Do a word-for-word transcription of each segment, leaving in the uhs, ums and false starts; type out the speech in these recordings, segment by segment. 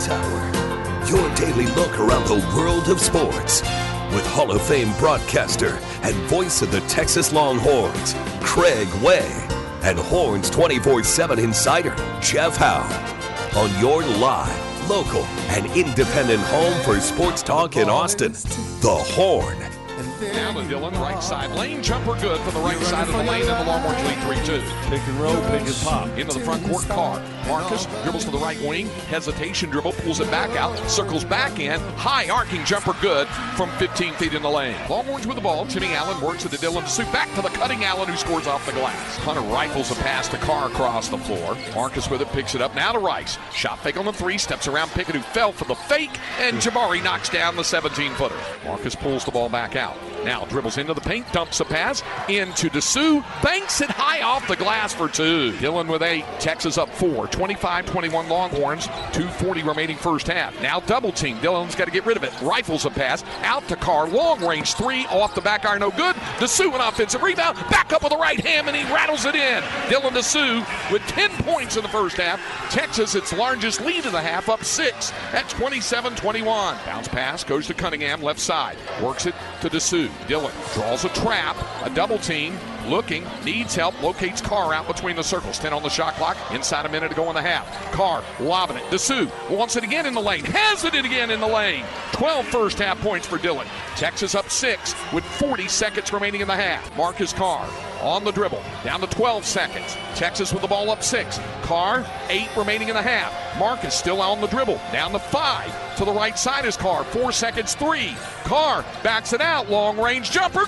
Tower, your daily look around the world of sports. With Hall of Fame broadcaster and voice of the Texas Longhorns, Craig Way, and Horns twenty-four seven insider, Jeff Howe. On your live, local, and independent home for sports talk in Austin, The Horn. Now to Dillon, right side lane, jumper good from the right side of the lane, and the Longhorns lead three two. Pick and roll, pick and pop. Into the front court, Carr. Marcus dribbles to the right wing, hesitation dribble, pulls it back out, circles back in, high arcing jumper good from fifteen feet in the lane. Longhorns with the ball, Timmy Allen works it to Dillon DeSutte, back to the cutting Allen who scores off the glass. Hunter rifles a pass to Carr across the floor. Marcus with it, picks it up, now to Rice. Shot fake on the three, steps around Pickett who fell for the fake, and Jabari knocks down the seventeen-footer. Marcus pulls the ball back out. Now dribbles into the paint, dumps a pass into DeSutte, banks it high off the glass for two. Dillon with eight, Texas up four, twenty-five twenty-one Longhorns, two forty remaining first half. Now double team, Dillon's got to get rid of it. Rifles a pass, out to Carr, long range three, off the back iron, no good. DeSutte an offensive rebound, back up with the right hand, and he rattles it in. Dillon DeSutte with ten points in the first half. Texas, its largest lead of the half, up six at twenty-seven twenty-one. Bounce pass goes to Cunningham, left side, works it to DeSutte. Dillon draws a trap, a double team, looking, needs help, locates Carr out between the circles. ten on the shot clock, inside a minute to go in the half. Carr lobbing it. DeSutte wants it again in the lane, has it again in the lane. twelve first half points for Dillon. Texas up six with forty seconds remaining in the half. Marcus Carr on the dribble, down to twelve seconds. Texas with the ball up six. Carr, eight remaining in the half. Marcus still on the dribble, down to five. To the right side is Carr, four seconds, three. Carr backs it out, long range jumper,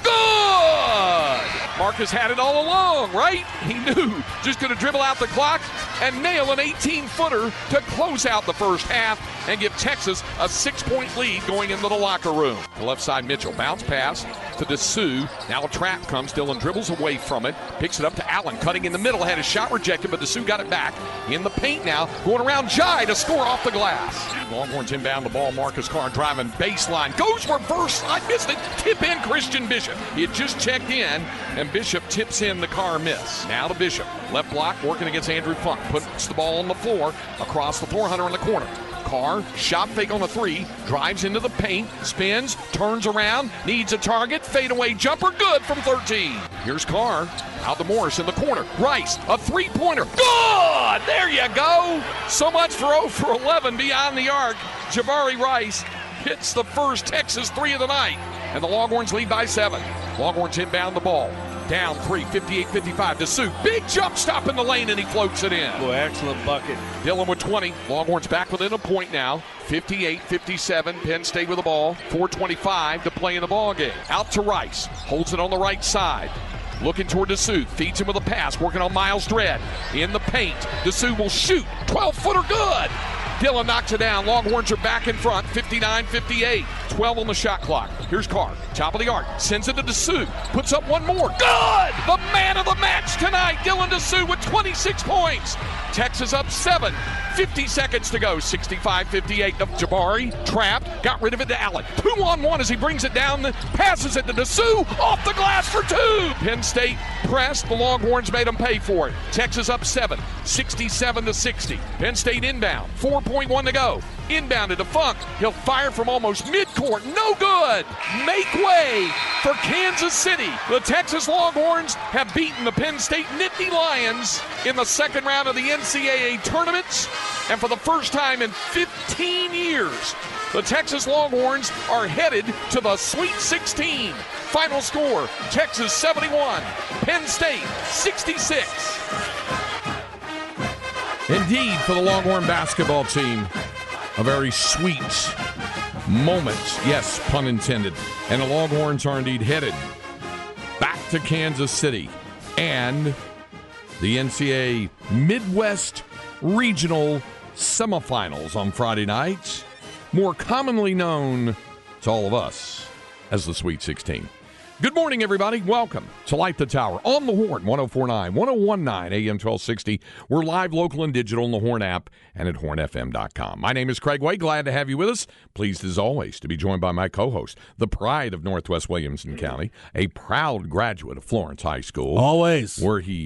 good! Marcus had it all along, right? He knew, just going to dribble out the clock and nail an eighteen-footer to close out the first half and give Texas a six-point lead going into the locker room. The left side, Mitchell, bounce pass to DeSutte. Now a trap comes, Dillon dribbles away from it, picks it up to Allen, cutting in the middle, had his shot rejected, but DeSutte got it back. In the paint now, going around Jai to score off the glass. Longhorns inbound the ball, Marcus Carr driving baseline, goes reverse, I missed it, tip in Christian Bishop. He had just checked in, and Bishop tips in the Carr miss. Now to Bishop, left block, working against Andrew Funk, puts the ball on the floor, across the floor, Hunter in the corner. Carr, shot fake on the three, drives into the paint, spins, turns around, needs a target, fadeaway jumper, good from thirteen. Here's Carr, out to Morris in the corner. Rice, a three-pointer, good! There you go! So much for oh for eleven beyond the arc. Jabari Rice hits the first Texas three of the night, and the Longhorns lead by seven. Longhorns inbound the ball. Down three, fifty-eight fifty-five. DeSutte, big jump stop in the lane, and he floats it in. Boy, excellent bucket. Dillon with twenty. Longhorns back within a point now. fifty-eight fifty-seven. Penn State with the ball. four twenty-five to play in the ball game. Out to Rice. Holds it on the right side. Looking toward DeSutte. Feeds him with a pass. Working on Miles Dredd. In the paint. DeSutte will shoot. twelve-footer good. Dillon knocks it down. Longhorns are back in front, fifty-nine fifty-eight. twelve on the shot clock. Here's Carr, top of the arc, sends it to DeSutte, puts up one more. Good! The man of the match tonight, Dillon DeSutte with twenty-six points. Texas up seven. fifty seconds to go. sixty-five fifty-eight. Jabari trapped, got rid of it to Allen. Two on one as he brings it down, passes it to DeSutte, off the glass for two. Penn State pressed, the Longhorns made them pay for it. Texas up seven, sixty-seven to sixty. Penn State inbound, four point one to go. Inbounded to Funk. He'll fire from almost midcourt. No good. Make way for Kansas City. The Texas Longhorns have beaten the Penn State Nittany Lions in the second round of the N C double A tournaments. And for the first time in fifteen years, the Texas Longhorns are headed to the Sweet sixteen. Final score, Texas seventy-one, Penn State sixty-six. Indeed, for the Longhorn basketball team, a very sweet moment, yes, pun intended. And the Longhorns are indeed headed back to Kansas City and the N C double A Midwest Regional Semifinals on Friday night, more commonly known to all of us as the Sweet sixteen. Good morning, everybody. Welcome to Light the Tower on the Horn, one oh four point nine, one oh one point nine A M twelve sixty. We're live, local, and digital on the Horn app and at horn f m dot com. My name is Craig Way. Glad to have you with us. Pleased, as always, to be joined by my co-host, the pride of Northwest Williamson County, a proud graduate of Florence High School. Always. Where he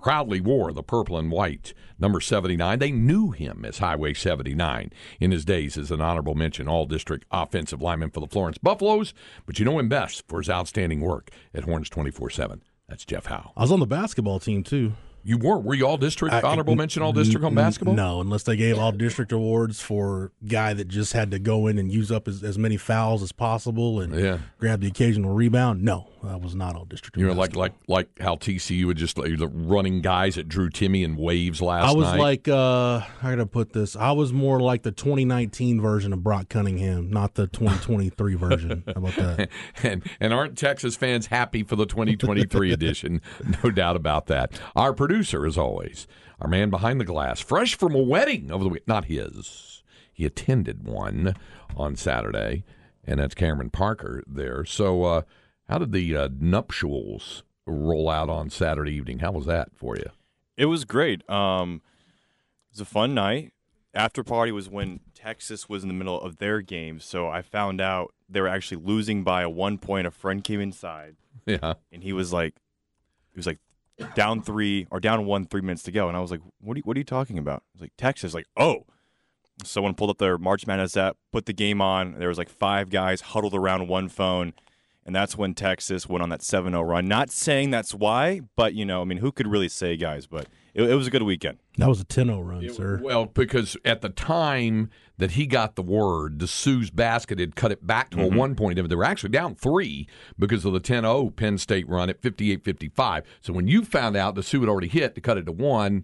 proudly wore the purple and white number seventy-nine. They knew him as Highway seventy-nine in his days as an honorable mention all-district offensive lineman for the Florence Buffaloes, but you know him best for his outstanding work at Horns twenty-four seven. That's Jeff Howe. I was on the basketball team, too. You were? Were you all-district, I, honorable mention all-district on basketball? No, unless they gave all-district awards for guy that just had to go in and use up as, as many fouls as possible and yeah. grab the occasional rebound. No, I was not all-district. You know, like like like how T C U would just like, the running guys that drew Timmy and waves last night. I was night. like, uh, how can I put this? I was more like the twenty nineteen version of Brock Cunningham, not the twenty twenty-three version. How about that? and and aren't Texas fans happy for the twenty twenty-three edition? No doubt about that. Our producer, as always, our man behind the glass, fresh from a wedding over the week. Not his. He attended one on Saturday, and that's Cameron Parker there. So uh, how did the uh, nuptials roll out on Saturday evening? How was that for you? It was great. Um, it was a fun night. After party was when Texas was in the middle of their game, so I found out they were actually losing by a one point. A friend came inside, yeah, and he was like, he was like down three or down one, three minutes to go, and I was like, "What are you, what are you talking about?" I was like, "Texas." Like, oh, someone pulled up their March Madness app, put the game on. There was like five guys huddled around one phone. And that's when Texas went on that seven oh run. Not saying that's why, but, you know, I mean, who could really say, guys? But it, it was a good weekend. That was a ten oh run, it, sir. Well, because at the time that he got the word, the Sioux's basket had cut it back to mm-hmm. a one-point. They were actually down three because of the ten oh Penn State run at fifty-eight fifty-five. So when you found out the Sioux had already hit to cut it to one,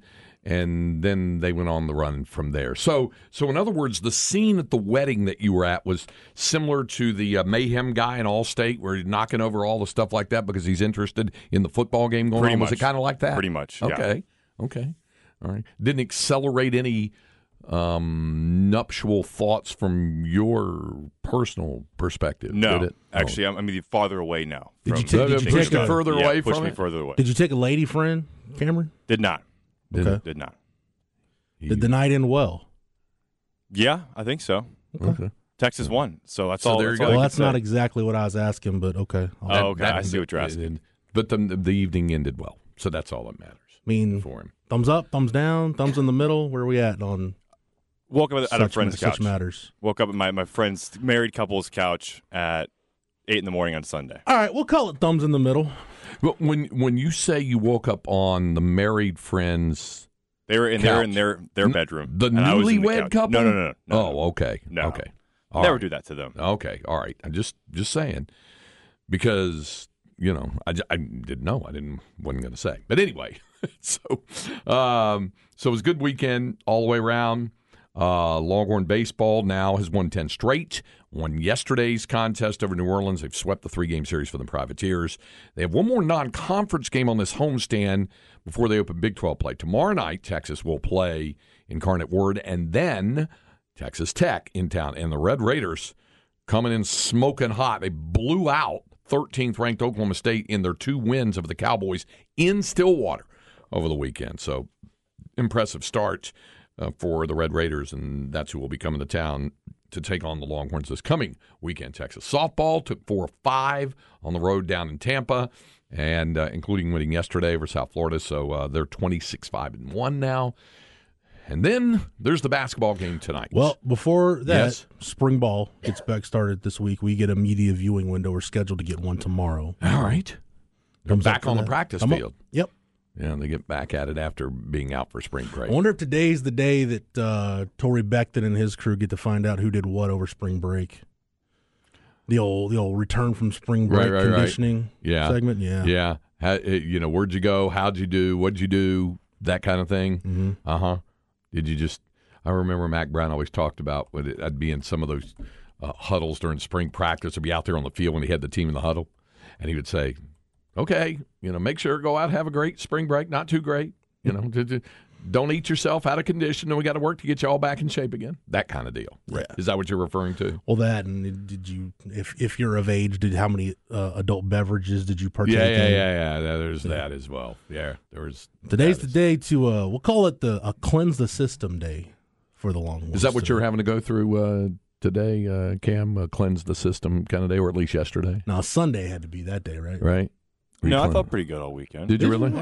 and then they went on the run from there. So, so in other words, the scene at the wedding that you were at was similar to the uh, Mayhem guy in All-State, where he's knocking over all the stuff like that because he's interested in the football game going Pretty on. much. Was it kind of like that? Pretty much. Okay. Yeah. Okay. All right. Didn't accelerate any um, nuptial thoughts from your personal perspective. No, did it? actually, oh. I'm, I'm farther away now. Did from, you, take, did you pushed take it a, further yeah, away pushed from me it? further away. Did you take a lady friend, Cameron? Did not. Did okay. it? Did not. Did the night end well? Yeah, I think so. Okay. Texas won, so that's So all. there That's you all go. I Well, could that's not say. exactly what I was asking, but okay. I'll- Oh, okay. That- I see what you're asking. But the, the evening ended well, so that's all that matters I mean, for him. thumbs up, thumbs down, thumbs in the middle. Where are we at on Woke up at, at such, a friend's such couch. matters? Woke up at my, my friend's married couple's couch at eight in the morning on Sunday. All right, we'll call it thumbs in the middle. But when when you say you woke up on the married friends, They were in Couch. there in their their bedroom. the and I was in the newlywed couch. couple? No, no, no, no. no oh, no. okay. No. Okay. All Never right. do that to them. Okay. All right. I'm just just saying because you know I, j- I didn't know. I didn't wasn't going to say. But anyway, so um, so it was a good weekend all the way around. Uh, Longhorn baseball now has won ten straight. Won yesterday's contest over New Orleans. They've swept the three-game series for the Privateers. They have one more non-conference game on this homestand before they open Big twelve play. Tomorrow night, Texas will play Incarnate Word, and then Texas Tech in town. And the Red Raiders coming in smoking hot. They blew out thirteenth-ranked Oklahoma State in their two wins over the Cowboys in Stillwater over the weekend. So impressive start uh, for the Red Raiders, and that's who will be coming to town to take on the Longhorns this coming weekend. Texas softball took four of five on the road down in Tampa, and uh, including winning yesterday over South Florida. So uh, they're twenty-six five and one now. And then there's the basketball game tonight. Well, before that, Yes. spring ball gets back started this week. We get a media viewing window. We're scheduled to get one tomorrow. All right. They're Thumbs up back for on the that. practice Thumb up. field. Yep. Yeah, they get back at it after being out for spring break. I wonder if today's the day that uh, Torrey Beckton and his crew get to find out who did what over spring break. The old, the old return from spring break Right, right, right. conditioning Yeah. segment. Yeah. Yeah. How, uh, you know, where'd you go? How'd you do? What'd you do? That kind of thing. Mm-hmm. Uh-huh. Did you just – I remember Mac Brown always talked about when it, I'd be in some of those uh, huddles during spring practice or be out there on the field when he had the team in the huddle, and he would say, okay, you know, make sure, go out, have a great spring break, not too great. You know, to, to, don't eat yourself out of condition, and we got to work to get you all back in shape again. That kind of deal. Yeah. Is that what you're referring to? Well, that and did you, if if you're of age, did how many uh, adult beverages did you partake Yeah, yeah, in? yeah, yeah. There's that as well. Yeah, there was. Today's that the day to uh, we'll call it the a cleanse the system day for the Longhorns. Is that what today. you're having to go through uh, today, uh, Cam? Uh, cleanse the system kind of day, or at least yesterday, Now Sunday had to be that day, right? right? Were you No, I clean- felt pretty good all weekend. Did you really? All right.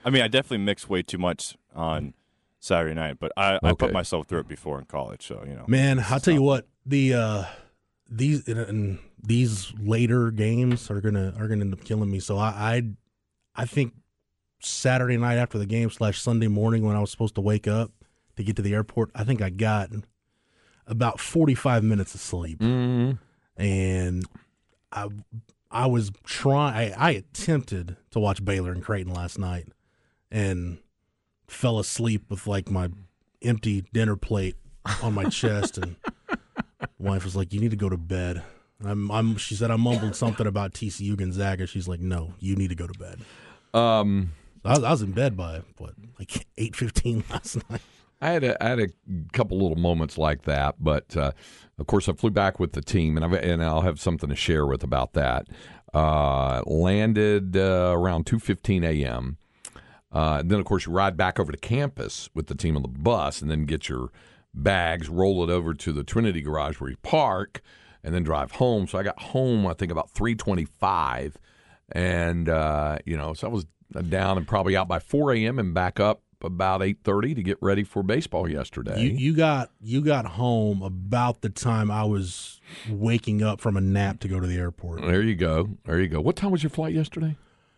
I mean, I definitely mixed way too much on Saturday night, but I, I Okay. put myself through it before in college, so you know. Man, I'll tell you what, the uh, these and, and these later games are gonna are gonna end up killing me. So I, I I think Saturday night after the game slash Sunday morning when I was supposed to wake up to get to the airport, I think I got about forty-five minutes of sleep, Mm-hmm. and I I was trying. I, I attempted to watch Baylor and Creighton last night, and fell asleep with like my empty dinner plate on my chest, and wife was like, "You need to go to bed." And I'm, I'm. She said I mumbled something about T C U Gonzaga. She's like, "No, you need to go to bed." Um, I was, I was in bed by what, like eight fifteen last night. I had a, I had a couple little moments like that, but uh, of course I flew back with the team, and I've, and I'll have something to share with about that. Uh, landed uh, around two fifteen a.m. Uh, and then, of course, you ride back over to campus with the team on the bus and then get your bags, roll it over to the Trinity garage where you park, and then drive home. So I got home, I think, about three twenty-five. And, uh, you know, so I was down and probably out by four a.m. and back up about eight thirty to get ready for baseball yesterday. You, you got you got home about the time I was waking up from a nap to go to the airport. There you go. There you go. What time was your flight yesterday?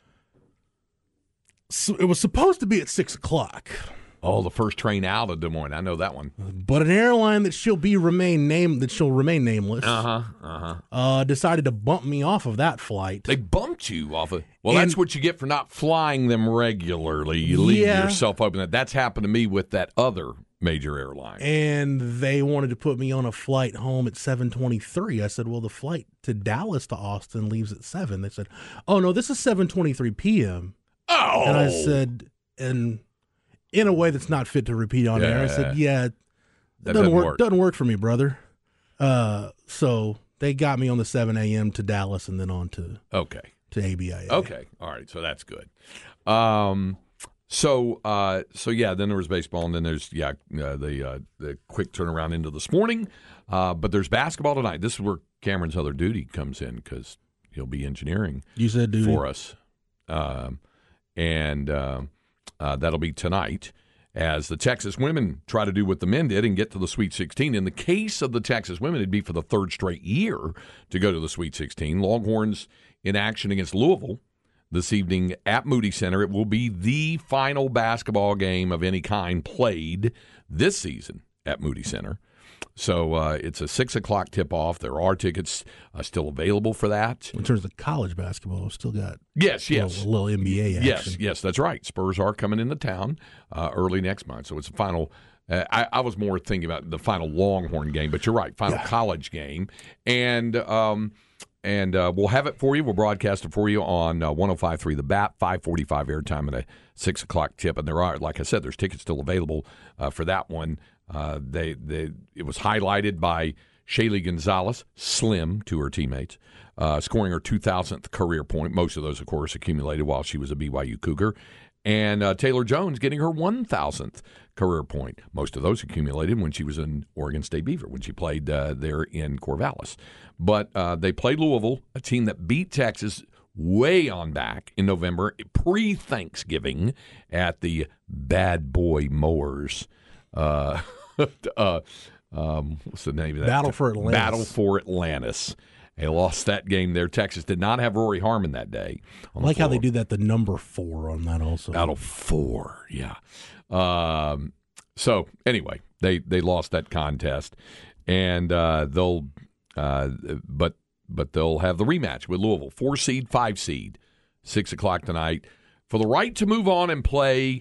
So it was supposed to be at six o'clock. Oh, the first train out of Des Moines. I know that one. But an airline that she'll be remain name that she'll remain nameless Uh-huh, uh-huh. uh, decided to bump me off of that flight. They bumped you off of. Well, And- that's what you get for not flying them regularly. You leave Yeah. yourself open. That's happened to me with that other major airline. And they wanted to put me on a flight home at seven twenty-three. I said, well, the flight to Dallas to Austin leaves at seven. They said, oh, no, this is seven twenty-three p.m. Oh, And I said, and in a way that's not fit to repeat on air, I said, yeah, it that doesn't, doesn't work, work. Doesn't work for me, brother. Uh, so they got me on the seven a.m. to Dallas and then on to, Okay. to A B I A. Okay. All right. So that's good. Um. So. Uh. So yeah. Then there was baseball, and then there's yeah uh, the uh, the quick turnaround into this morning. Uh. But there's basketball tonight. This is where Cameron's other duty comes in because he'll be engineering You said, dude. for us. Um. And uh, uh, that'll be tonight as the Texas women try to do what the men did and get to the Sweet sixteen. In the case of the Texas women, it'd be for the third straight year to go to the Sweet sixteen. Longhorns in action against Louisville this evening at Moody Center. It will be the final basketball game of any kind played this season at Moody Center. So uh, it's a six o'clock tip-off. There are tickets uh, still available for that. In terms of college basketball, still got Yes, a yes. little, a little N B A action. Yes, yes, that's right. Spurs are coming into town uh, early next month, so it's a final. Uh, I, I was more thinking about the final Longhorn game, but you're right, final Yeah. college game, and um, and uh, we'll have it for you. We'll broadcast it for you on uh, one oh five point three The Bat, five forty-five airtime and a six o'clock tip. And there are, like I said, there's tickets still available uh, for that one. Uh, they they it was highlighted by Shaylee Gonzalez, slim to her teammates, uh, scoring her two thousandth career point. Most of those, of course, accumulated while she was a B Y U Cougar. And uh, Taylor Jones getting her one thousandth career point. Most of those accumulated when she was in Oregon State Beaver, when she played uh, there in Corvallis. But uh, they played Louisville, a team that beat Texas way on back in November, pre-Thanksgiving, at the Bad Boy Mowers. Uh, uh, um, what's the name of that? Battle for Atlantis. Battle for Atlantis. They lost that game there. Texas did not have Rory Harmon that day. I like how they do that, the number four on that also. Battle four, yeah. Um, so anyway, they, they lost that contest, and uh, they'll uh, but but they'll have the rematch with Louisville, four seed, five seed, six o'clock tonight, for the right to move on and play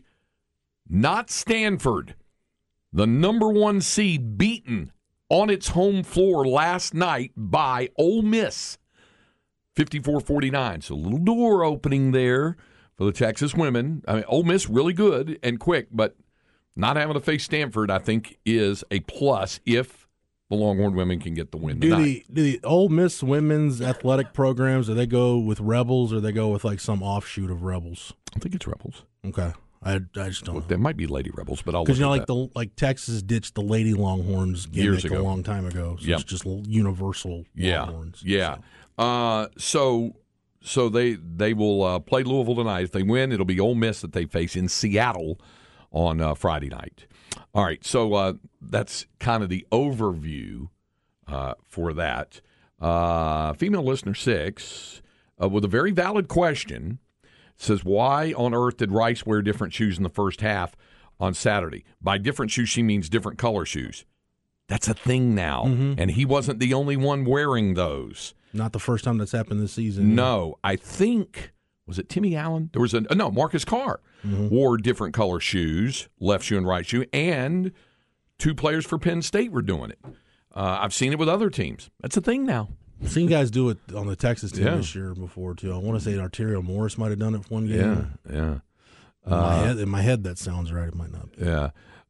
not Stanford, the number one seed, beaten on its home floor last night by Ole Miss, fifty-four forty-nine. So a little door opening there for the Texas women. I mean, Ole Miss really good and quick, but not having to face Stanford, I think, is a plus if the Longhorn women can get the win do tonight. the do the Ole Miss women's athletic programs, do they go with Rebels or they go with like some offshoot of Rebels? I think it's Rebels. Okay, I, I just don't Well, know. they might be Lady Rebels, but I'll Because look you know, at like that. the like Texas ditched the Lady Longhorns gimmick Years ago. a long time ago. So Yep. it's just l- universal Yeah, Longhorns. yeah. Uh, so, so they they will uh, play Louisville tonight. If they win, it'll be Ole Miss that they face in Seattle on uh, Friday night. All right, so uh, that's kind of the overview uh, for that. Uh, female listener six, uh, with a very valid question, says, why on earth did Rice wear different shoes in the first half on Saturday? By different shoes, she means different color shoes. That's a thing now, mm-hmm. and he wasn't the only one wearing those. Not the first time that's happened this season. No, I think, was it Timmy Allen? There was a, no, Marcus Carr mm-hmm. wore different color shoes, left shoe and right shoe, and two players for Penn State were doing it. Uh, I've seen it with other teams. That's a thing now. I've seen guys do it on the Texas team yeah. this year before, too. I want to say Arterio Morris might have done it for one game. Yeah, yeah. In my, uh, head, in my head, that sounds right. It might not be. Yeah.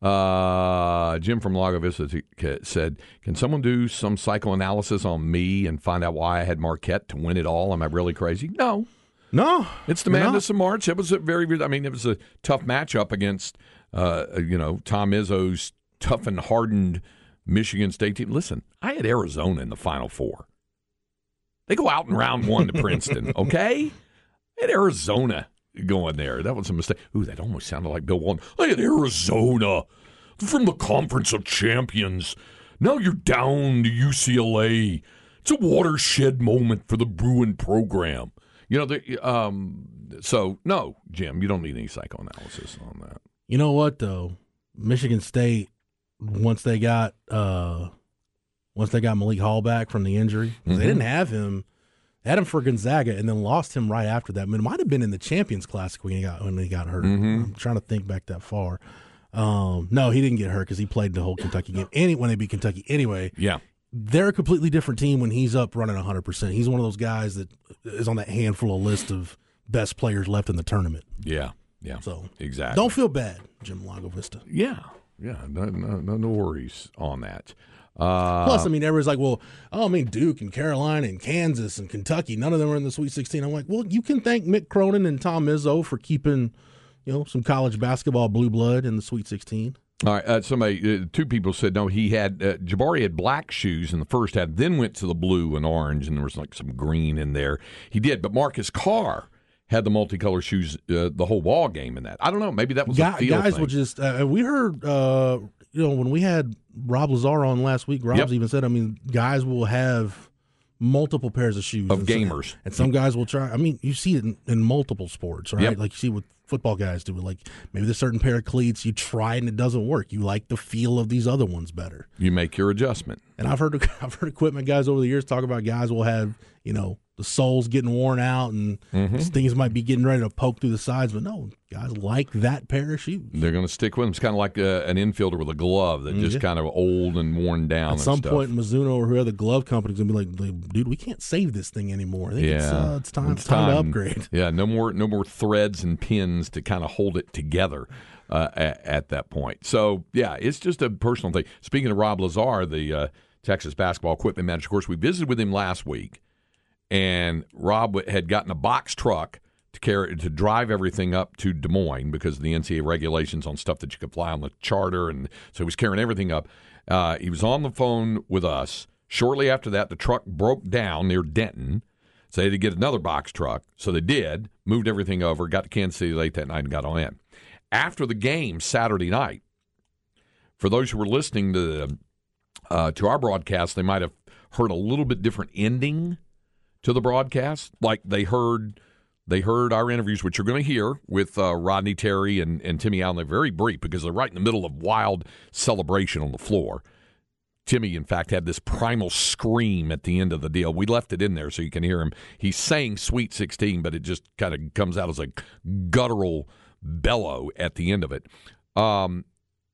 Uh, Jim from Lago Vista said, can someone do some psychoanalysis on me and find out why I had Marquette to win it all? Am I really crazy? No. No. It's the madness of March. It was a very, I mean, it was a tough matchup against, uh, you know, Tom Izzo's tough and hardened Michigan State team. Listen, I had Arizona in the Final Four. They go out in round one to Princeton, okay? I had Arizona going there. That was a mistake. Ooh, that almost sounded like Bill Walton. I had Arizona from the Conference of Champions. Now you're down to U C L A. It's a watershed moment for the Bruin program. You know, the, um, so, no, Jim, you don't need any psychoanalysis on that. You know what, though? Michigan State, once they got uh, once they got Malik Hall back from the injury, mm-hmm. they didn't have him. They had him for Gonzaga and then lost him right after that. I mean, it might have been in the Champions Classic when he got when he got hurt. Mm-hmm. I'm trying to think back that far. Um, no, he didn't get hurt because he played the whole Kentucky game. Any when they beat Kentucky anyway. Yeah. They're a completely different team when he's up running one hundred percent. He's one of those guys that is on that handful of list of best players left in the tournament. Yeah, yeah. So exactly. Don't feel bad, Jim Lago Vista. Yeah, yeah. No, no, no, no worries on that. Uh, Plus, I mean, everybody's like, well, oh, I mean, Duke and Carolina and Kansas and Kentucky, none of them are in the Sweet sixteen. I'm like, well, you can thank Mick Cronin and Tom Izzo for keeping, you know, some college basketball blue blood in the Sweet sixteen. All right, uh, somebody, uh, two people said, no, he had, uh, Jabari had black shoes in the first half, then went to the blue and orange, and there was like some green in there. He did, but Marcus Carr had the multicolored shoes uh, the whole ball game in that. I don't know, maybe that was Guy, a feel Guys thing. would just, uh, we heard, uh, you know, when we had Rob Lazar on last week, Rob's yep. even said, I mean, guys will have multiple pairs of shoes. Of and gamers. Some, and some guys will try, I mean, you see it in, in multiple sports, right? Yep. Like you see what football guys do. Like maybe there's a certain pair of cleats you try and it doesn't work. You like the feel of these other ones better. You make your adjustment. And I've heard I've heard equipment guys over the years talk about guys will have, you know, the soles getting worn out and mm-hmm. things might be getting ready to poke through the sides, but no, guys like that pair of shoes. They're going to stick with them. It's kind of like a, an infielder with a glove that just yeah. kind of old and worn down. At some and stuff. point, Mizuno or whoever the glove company's going to be like, dude, we can't save this thing anymore. I think yeah. it's, uh, it's time, it's time, time to upgrade. Yeah, no more, no more threads and pins to kind of hold it together uh, at, at that point. So, yeah, it's just a personal thing. Speaking of Rob Lazar, the uh, Texas basketball equipment manager, of course, we visited with him last week. And Rob had gotten a box truck to carry to drive everything up to Des Moines because of the N C double A regulations on stuff that you could fly on the charter, and so he was carrying everything up. Uh, he was on the phone with us. Shortly after that, the truck broke down near Denton, so they had to get another box truck. So they did, moved everything over, got to Kansas City late that night, and got on in. After the game Saturday night, for those who were listening to the, uh, to our broadcast, they might have heard a little bit different ending to the broadcast. Like they heard they heard our interviews, which you're going to hear with uh, Rodney Terry and, and Timmy Allen. They're very brief because they're right in the middle of wild celebration on the floor. Timmy, in fact, had this primal scream at the end of the deal. We left it in there so you can hear him. He's saying Sweet sixteen, but it just kind of comes out as a guttural bellow at the end of it. Um,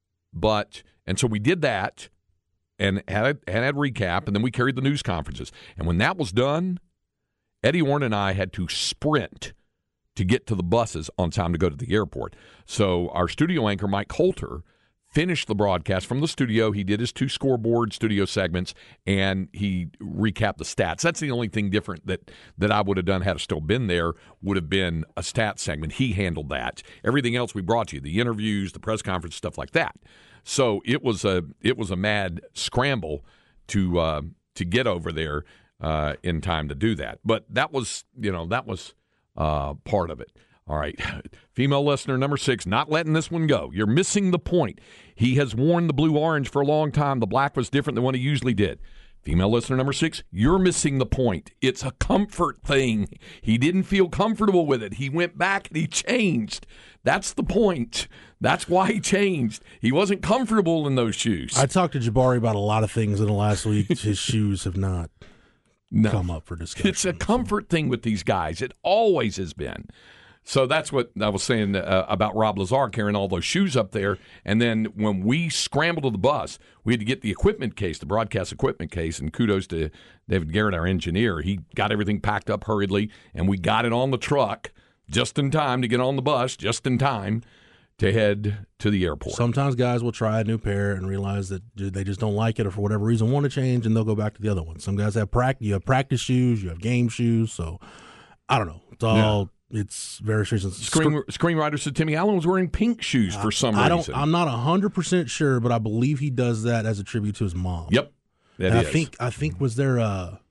but and so we did that and had a, had a recap, and then we carried the news conferences. And when that was done, Eddie Warren and I had to sprint to get to the buses on time to go to the airport. So our studio anchor, Mike Coulter, finished the broadcast from the studio. He did his two scoreboard studio segments, and he recapped the stats. That's the only thing different that, that I would have done had I still been there, would have been a stats segment. He handled that. Everything else we brought you, the interviews, the press conference, stuff like that. So it was a it was a mad scramble to uh, to get over there. uh, in time to do that. But that was, you know, that was uh, part of it. All right. Female listener number six, not letting this one go. You're missing the point. He has worn the blue-orange for a long time. The black was different than what he usually did. Female listener number six, you're missing the point. It's a comfort thing. He didn't feel comfortable with it. He went back and he changed. That's the point. That's why he changed. He wasn't comfortable in those shoes. I talked to Jabari about a lot of things in the last week. His shoes have not no. come up for discussion. It's a comfort thing with these guys. It always has been. So that's what I was saying uh, about Rob Lazar carrying all those shoes up there. And then when we scrambled to the bus, we had to get the equipment case, the broadcast equipment case, and kudos to David Garrett, our engineer. He got everything packed up hurriedly, and we got it on the truck just in time to get on the bus, just in time to head to the airport. Sometimes guys will try a new pair and realize that they just don't like it or for whatever reason want to change, and they'll go back to the other one. Some guys have practice, you have practice shoes, you have game shoes, so I don't know. It's all... Yeah. It's various reasons. Screen, screenwriter said Timmy Allen was wearing pink shoes for some I reason. Don't, I'm not one hundred percent sure, but I believe he does that as a tribute to his mom. Yep. That I is. think, I think was there a,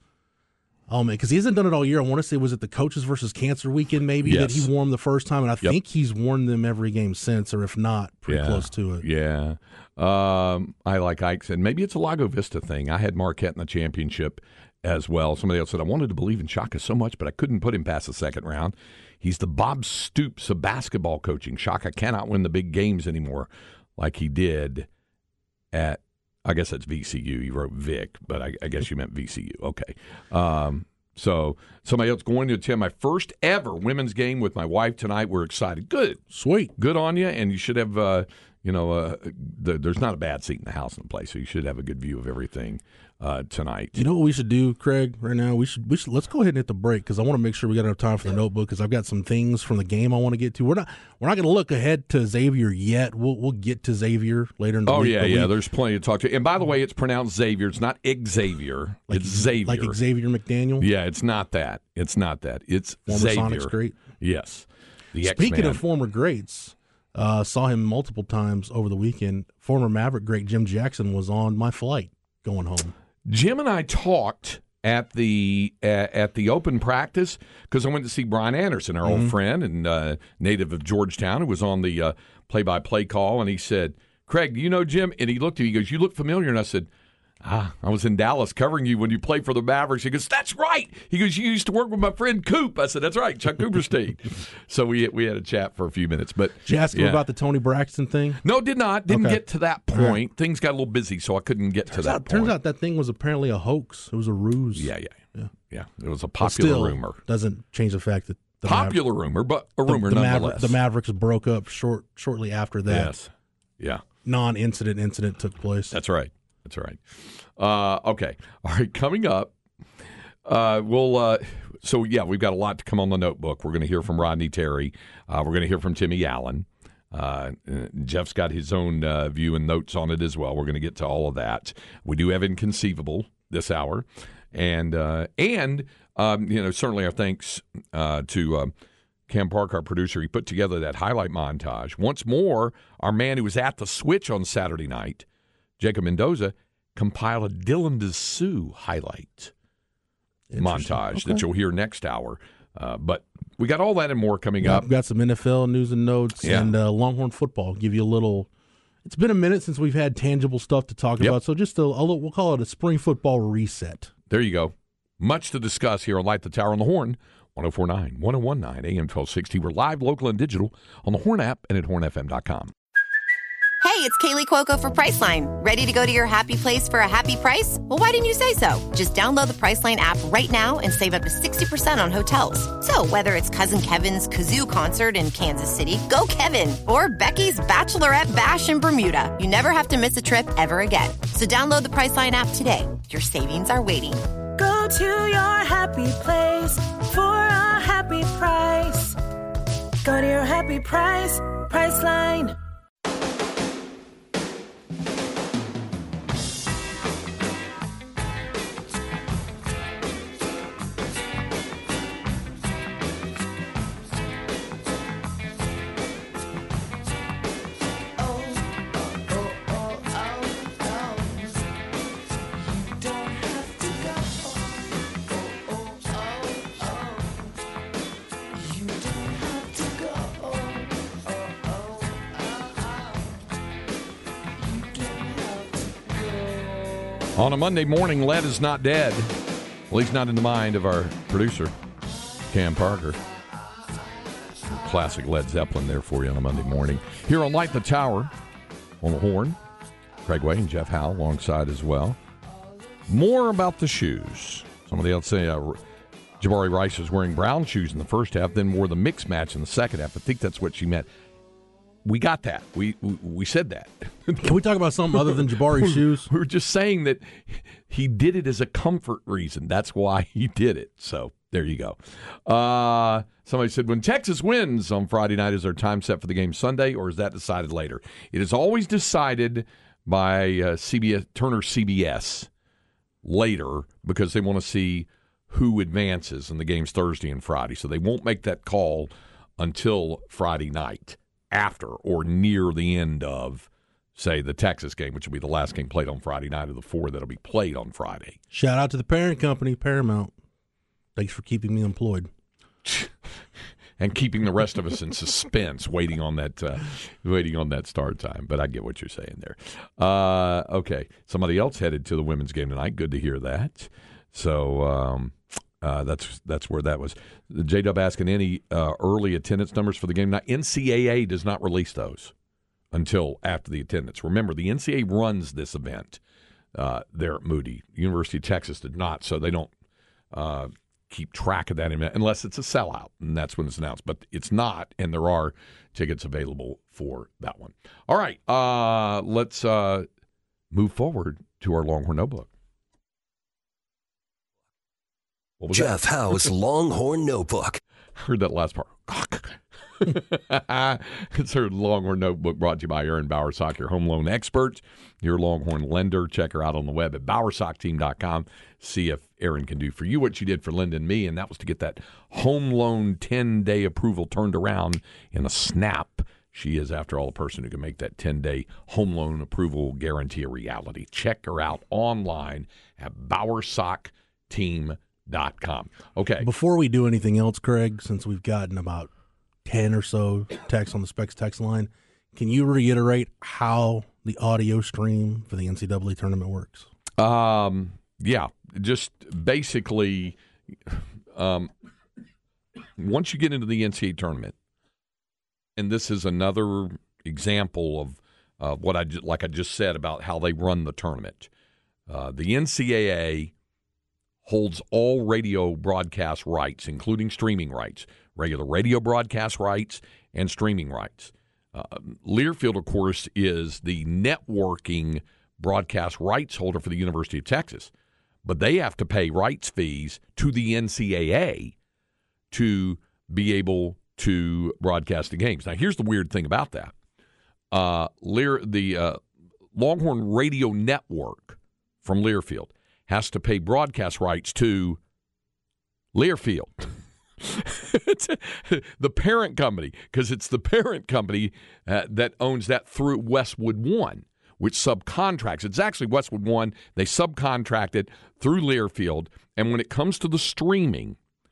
oh man, because he hasn't done it all year. I want to say, was it the Coaches versus Cancer weekend maybe yes. that he wore them the first time? And I yep. think he's worn them every game since, or if not, pretty yeah. close to it. Yeah. Um, I like Ike said, maybe it's a Lago Vista thing. I had Marquette in the championship as well. Somebody else said, I wanted to believe in Shaka so much, but I couldn't put him past the second round. He's the Bob Stoops of basketball coaching. Shaka cannot win the big games anymore like he did at, I guess that's V C U. You wrote Vic, but I, I guess you meant V C U. Okay. Um, so somebody else going to attend my first ever women's game with my wife tonight. We're excited. Good. Sweet. Good on you. And you should have, uh, you know, uh, the, there's not a bad seat in the house in the place, so you should have a good view of everything uh, tonight. You know what we should do, Craig? Right now, we should we should let's go ahead and hit the break because I want to make sure we got enough time for the notebook because I've got some things from the game I want to get to. We're not we're not going to look ahead to Xavier yet. We'll we'll get to Xavier later in the oh, week. Oh yeah, yeah. We, there's plenty to talk to. And by the way, it's pronounced Xavier. It's not Xavier. Like, it's Xavier. Like Xavier McDaniel. Yeah, it's not that. It's not that. It's former Xavier. Sonics great. Yes. The Speaking X-Man. of former greats. Uh, saw him multiple times over the weekend. Former Maverick great Jim Jackson was on my flight going home. Jim and I talked at the at, at the open practice because I went to see Brian Anderson, our mm-hmm. old friend and uh, native of Georgetown, who was on the uh, play-by-play call, and he said, Craig, do you know Jim? And he looked at me, he goes, you look familiar. And I said, ah, I was in Dallas covering you when you played for the Mavericks. He goes, that's right. He goes, you used to work with my friend Coop. I said, that's right, Chuck Cooperstein. So we we had a chat for a few minutes. But did you ask him yeah. about the Tony Braxton thing? No, did not. Didn't okay. get to that point. Right. Things got a little busy, so I couldn't get turns to that out, point. Turns out that thing was apparently a hoax. It was a ruse. Yeah, yeah, yeah. Yeah, it was a popular still, rumor. Doesn't change the fact that the popular Maver- rumor, but a rumor the, the nonetheless. Maver- the Mavericks broke up short shortly after that. Yes. Yeah. Non-incident incident took place. That's right. That's right. Uh, okay. All right. Coming up, uh, we'll. Uh, so yeah, we've got a lot to come on the notebook. We're going to hear from Rodney Terry. Uh, we're going to hear from Timmy Allen. Uh, Jeff's got his own uh, view and notes on it as well. We're going to get to all of that. We do have Inconceivable this hour, and uh, and um, you know certainly our thanks uh, to. Uh, Cam Park, our producer, he put together that highlight montage. Once more, our man who was at the switch on Saturday night, Jacob Mendoza, compiled a Dylan DeSue highlight montage okay. that you'll hear next hour. Uh, but we got all that and more coming yeah, up. We've got some N F L news and notes yeah. and uh, Longhorn football. Give you a little. It's been a minute since we've had tangible stuff to talk yep. about, so just a, a little, we'll call it a spring football reset. There you go. Much to discuss here on Light the Tower on the Horn. one oh four point nine, one oh one point nine, A M twelve sixty. We're live, local, and digital on the Horn app and at horn f m dot com. Hey, it's Kaylee Cuoco for Priceline. Ready to go to your happy place for a happy price? Well, why didn't you say so? Just download the Priceline app right now and save up to sixty percent on hotels. So whether it's Cousin Kevin's Kazoo Concert in Kansas City, go Kevin, or Becky's Bachelorette Bash in Bermuda, you never have to miss a trip ever again. So download the Priceline app today. Your savings are waiting. Go to your happy place for a happy price. Go to your happy price, Priceline. On a Monday morning, lead is not dead. At least not in the mind of our producer, Cam Parker. Classic Led Zeppelin there for you on a Monday morning. Here on Light the Tower, on the Horn, Craig Way and Jeff Howell alongside as well. More about the shoes. Somebody else say uh, Jabari Rice was wearing brown shoes in the first half, then wore the mixed match in the second half. I think that's what she meant. We got that. We we, we said that. Can we talk about something other than Jabari's shoes? We were just saying that he did it as a comfort reason. That's why he did it. So there you go. Uh, somebody said, when Texas wins on Friday night, is their time set for the game Sunday, or is that decided later? It is always decided by uh, C B S, Turner C B S later, because they want to see who advances in the games Thursday and Friday. So they won't make that call until Friday night, after or near the end of, say, the Texas game, which will be the last game played on Friday night of the four that will be played on Friday. Shout out to the parent company, Paramount. Thanks for keeping me employed. And keeping the rest of us in suspense, waiting on that uh, waiting on that start time. But I get what you're saying there. Uh, okay, somebody else headed to the women's game tonight. Good to hear that. So um, uh, that's that's where that was. J-Dub asking any uh, early attendance numbers for the game. Now, N C A A does not release those until after the attendance. Remember, the N C A A runs this event uh, there at Moody. University of Texas did not, so they don't uh, keep track of that unless it's a sellout, and that's when it's announced. But it's not, and there are tickets available for that one. All right, uh, let's uh, move forward to our Longhorn Notebook. What was Jeff that? Howe's Longhorn Notebook. Heard that last part. It's her Longhorn Notebook, brought to you by Aaron Bowersock, your home loan expert, your Longhorn lender. Check her out on the web at bowersock team dot com. See if Aaron can do for you what she did for Linda and me, and that was to get that home loan ten-day approval turned around in a snap. She is, after all, a person who can make that ten-day home loan approval guarantee a reality. Check her out online at bowersock team dot com. Okay. Before we do anything else, Craig, since we've gotten about ten or so texts on the Specs text line, can you reiterate how the audio stream for the N C double A tournament works? Um, yeah, just basically, um, once you get into the N C double A tournament, and this is another example of uh, what I just, like I just said about how they run the tournament. Uh, the N C double A holds all radio broadcast rights, including streaming rights, regular radio broadcast rights, and streaming rights. Uh, Learfield, of course, is the networking broadcast rights holder for the University of Texas, but they have to pay rights fees to the N C double A to be able to broadcast the games. Now, here's the weird thing about that. Uh, Lear, the uh, Longhorn Radio Network from Learfield has to pay broadcast rights to Learfield. It's the parent company, because it's the parent company uh, that owns that through Westwood One, which subcontracts. It's actually Westwood One. They subcontract it through Learfield. And when it comes to the streaming,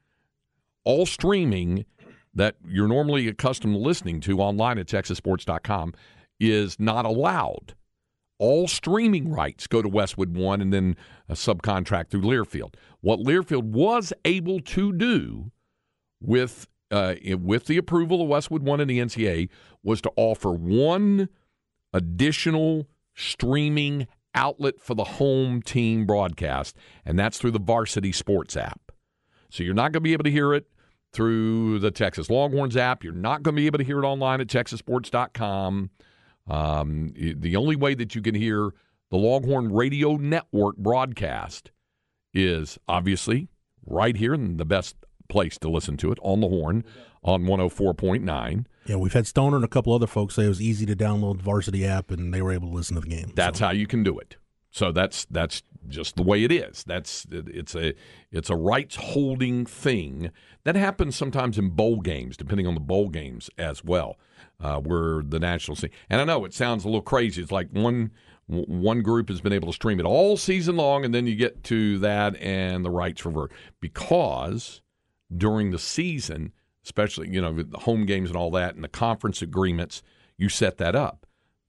all streaming that you're normally accustomed to listening to online at texas sports dot com is not allowed. All streaming rights go to Westwood One and then a subcontract through Learfield. What Learfield was able to do with uh, with the approval of Westwood One and the N C double A was to offer one additional streaming outlet for the home team broadcast, and that's through the Varsity Sports app. So you're not going to be able to hear it through the Texas Longhorns app. You're not going to be able to hear it online at texas sports dot com. Um, the only way that you can hear the Longhorn Radio Network broadcast is obviously right here in the best place to listen to it, on the Horn on one oh four point nine. Yeah, we've had Stoner and a couple other folks say it was easy to download the Varsity app and they were able to listen to the game. That's so. how you can do it. So that's that's just the way it is. That's it's a it's a rights holding thing that happens sometimes in bowl games, depending on the bowl games as well, uh, where the national scene. And I know it sounds a little crazy. It's like one one group has been able to stream it all season long, and then you get to that and the rights revert, because during the season, especially you know the home games and all that, and the conference agreements, you set that up.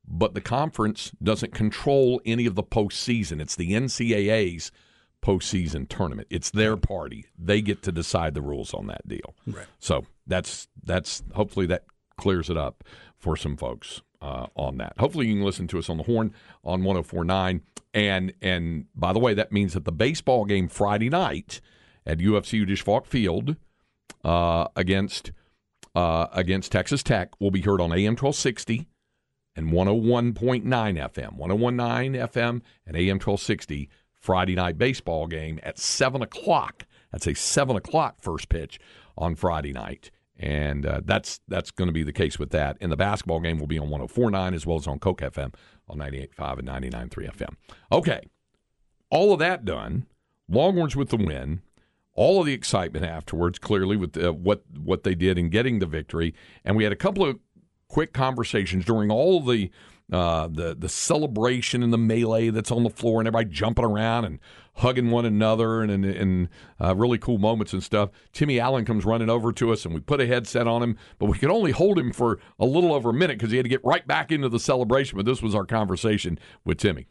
but the conference doesn't control any of the postseason. It's the N C double A's postseason tournament. It's their party. They get to decide the rules on that deal. Right. So that's that's hopefully that clears it up for some folks uh, on that. Hopefully you can listen to us on the Horn on one oh four point nine. And and by the way, that means that the baseball game Friday night at U F C U Disch-Falk Field uh, against uh, against Texas Tech will be heard on A M twelve sixty and one oh one point nine F M. one oh one point nine F M and A M twelve sixty. Friday night baseball game at seven o'clock. That's a seven o'clock first pitch on Friday night. And uh, that's that's going to be the case with that. And the basketball game will be on one oh four point nine as well as on Coke F M on ninety-eight point five and ninety-nine point three F M. Okay, all of that done. Longhorns with the win. All of the excitement afterwards, clearly, with uh, what, what they did in getting the victory. And we had a couple of quick conversations during all the Uh, the the celebration and the melee that's on the floor and everybody jumping around and hugging one another and and, and uh, really cool moments and stuff. Timmy Allen comes running over to us and we put a headset on him, but we could only hold him for a little over a minute because he had to get right back into the celebration. But this was our conversation with Timmy.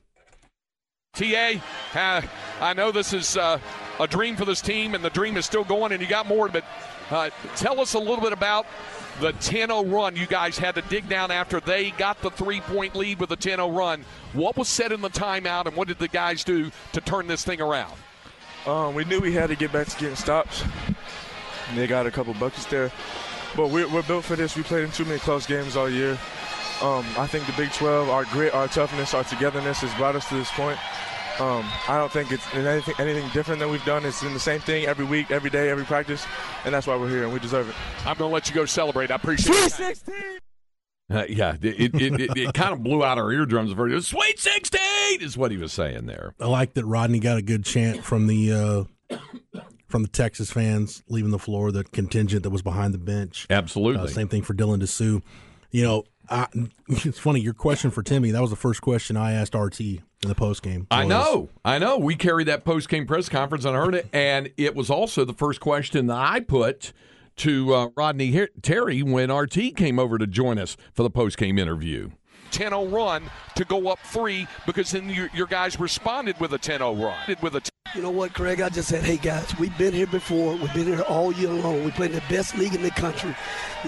T A, uh, I know this is uh, a dream for this team and the dream is still going and you got more, but uh, tell us a little bit about the ten oh run you guys had to dig down after they got the three-point lead with the ten oh run. What was said in the timeout, and what did the guys do to turn this thing around? Um, we knew we had to get back to getting stops. And they got a couple buckets there. But we're, we're built for this. We played in too many close games all year. Um, I think the Big twelve, our grit, our toughness, our togetherness has brought us to this point. Um, I don't think it's anything, anything different than we've done. It's in the same thing every week, every day, every practice, and that's why we're here, and we deserve it. I'm going to let you go celebrate. I appreciate it. Sweet sixteen! Uh, yeah, it it, it, it, it kind of blew out our eardrums. Very Sweet sixteen is what he was saying there. I like that Rodney got a good chant from the uh, from the Texas fans leaving the floor, the contingent that was behind the bench. Absolutely. Uh, same thing for Dylan DeSue. You know, I, it's funny, your question for Timmy, that was the first question I asked R T in the postgame. I know, I know. We carried that postgame press conference and I heard it, and it was also the first question that I put to uh, Rodney Her- Terry when R T came over to join us for the postgame interview. ten oh run to go up three because then your, your guys responded with a ten oh run. With a t- You know what, Craig? I just said, hey, guys, we've been here before. We've been here all year long. We play in the best league in the country.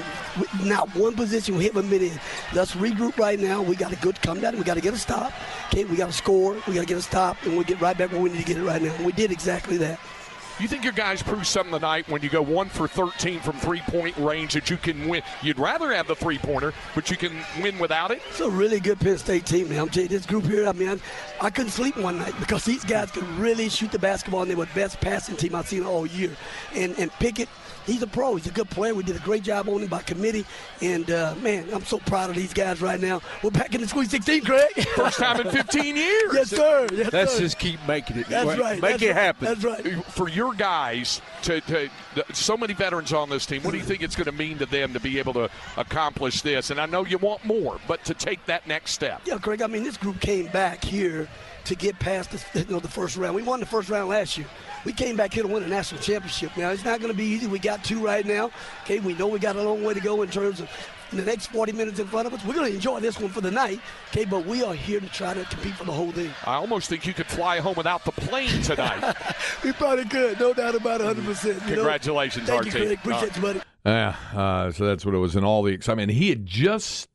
Not one position we haven't been in. Let's regroup right now. We got to go come down. We got to get a stop. Okay, we got to score. We got to get a stop, and we get right back where we need to get it right now. And we did exactly that. You think your guys proved something tonight when you go one for thirteen from three-point range that you can win? You'd rather have the three-pointer, but you can win without it? It's a really good Penn State team, man. I'm telling you, this group here, I mean, I, I couldn't sleep one night because these guys could really shoot the basketball, and they were the best passing team I've seen all year. And, and Pickett, he's a pro. He's a good player. We did a great job on him by committee. And, uh, man, I'm so proud of these guys right now. We're back in the Sweet sixteen, Craig. First time in fifteen years. Yes, sir. Yes, Let's sir. just keep making it. That's right. Make That's it right. happen. That's right. For your guys, to, to so many veterans on this team, what do you think it's going to mean to them to be able to accomplish this? And I know you want more, but to take that next step. Yeah, Craig, I mean, this group came back here to get past the, you know, the first round. We won the first round last year. We came back here to win a national championship. Now, it's not going to be easy. We got two right now. Okay, we know we got a long way to go in terms of the next forty minutes in front of us. We're going to enjoy this one for the night, okay, but we are here to try to compete for the whole thing. I almost think you could fly home without the plane tonight. We probably could, no doubt about it, one hundred percent. You Congratulations, know? R Thank T. you, Craig. Appreciate you, buddy. Yeah, uh, so that's what it was in all the excitement. He had just,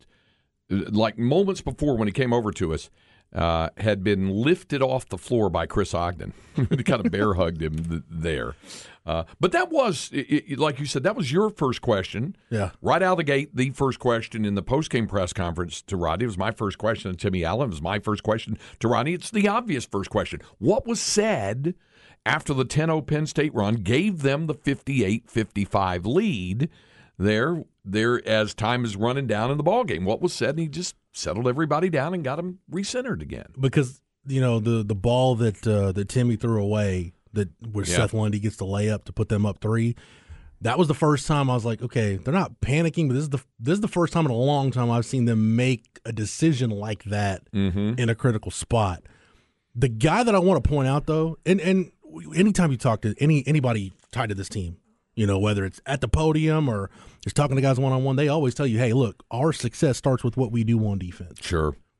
like moments before when he came over to us, uh, had been lifted off the floor by Chris Ogden. He kind of bear hugged him th- there. Uh, but that was, it, it, like you said, that was your first question. Yeah. Right out of the gate, the first question in the postgame press conference to Rodney. It was my first question to Timmy Allen. It was my first question to Rodney. It's the obvious first question. What was said after the ten oh Penn State run gave them the fifty-eight fifty-five lead there, there as time is running down in the ballgame? What was said? And he just settled everybody down and got them recentered again. Because, you know, the, the ball that uh, that Timmy threw away, that where Yeah. Seth Lundy gets the layup to put them up three. That was the first time I was like, okay, they're not panicking, but this is the this is the first time in a long time I've seen them make a decision like that Mm-hmm. in a critical spot. The guy that I want to point out though, and and anytime you talk to any anybody tied to this team, you know, whether it's at the podium or just talking to guys one on one, they always tell you, hey, look, our success starts with what we do on defense. Sure.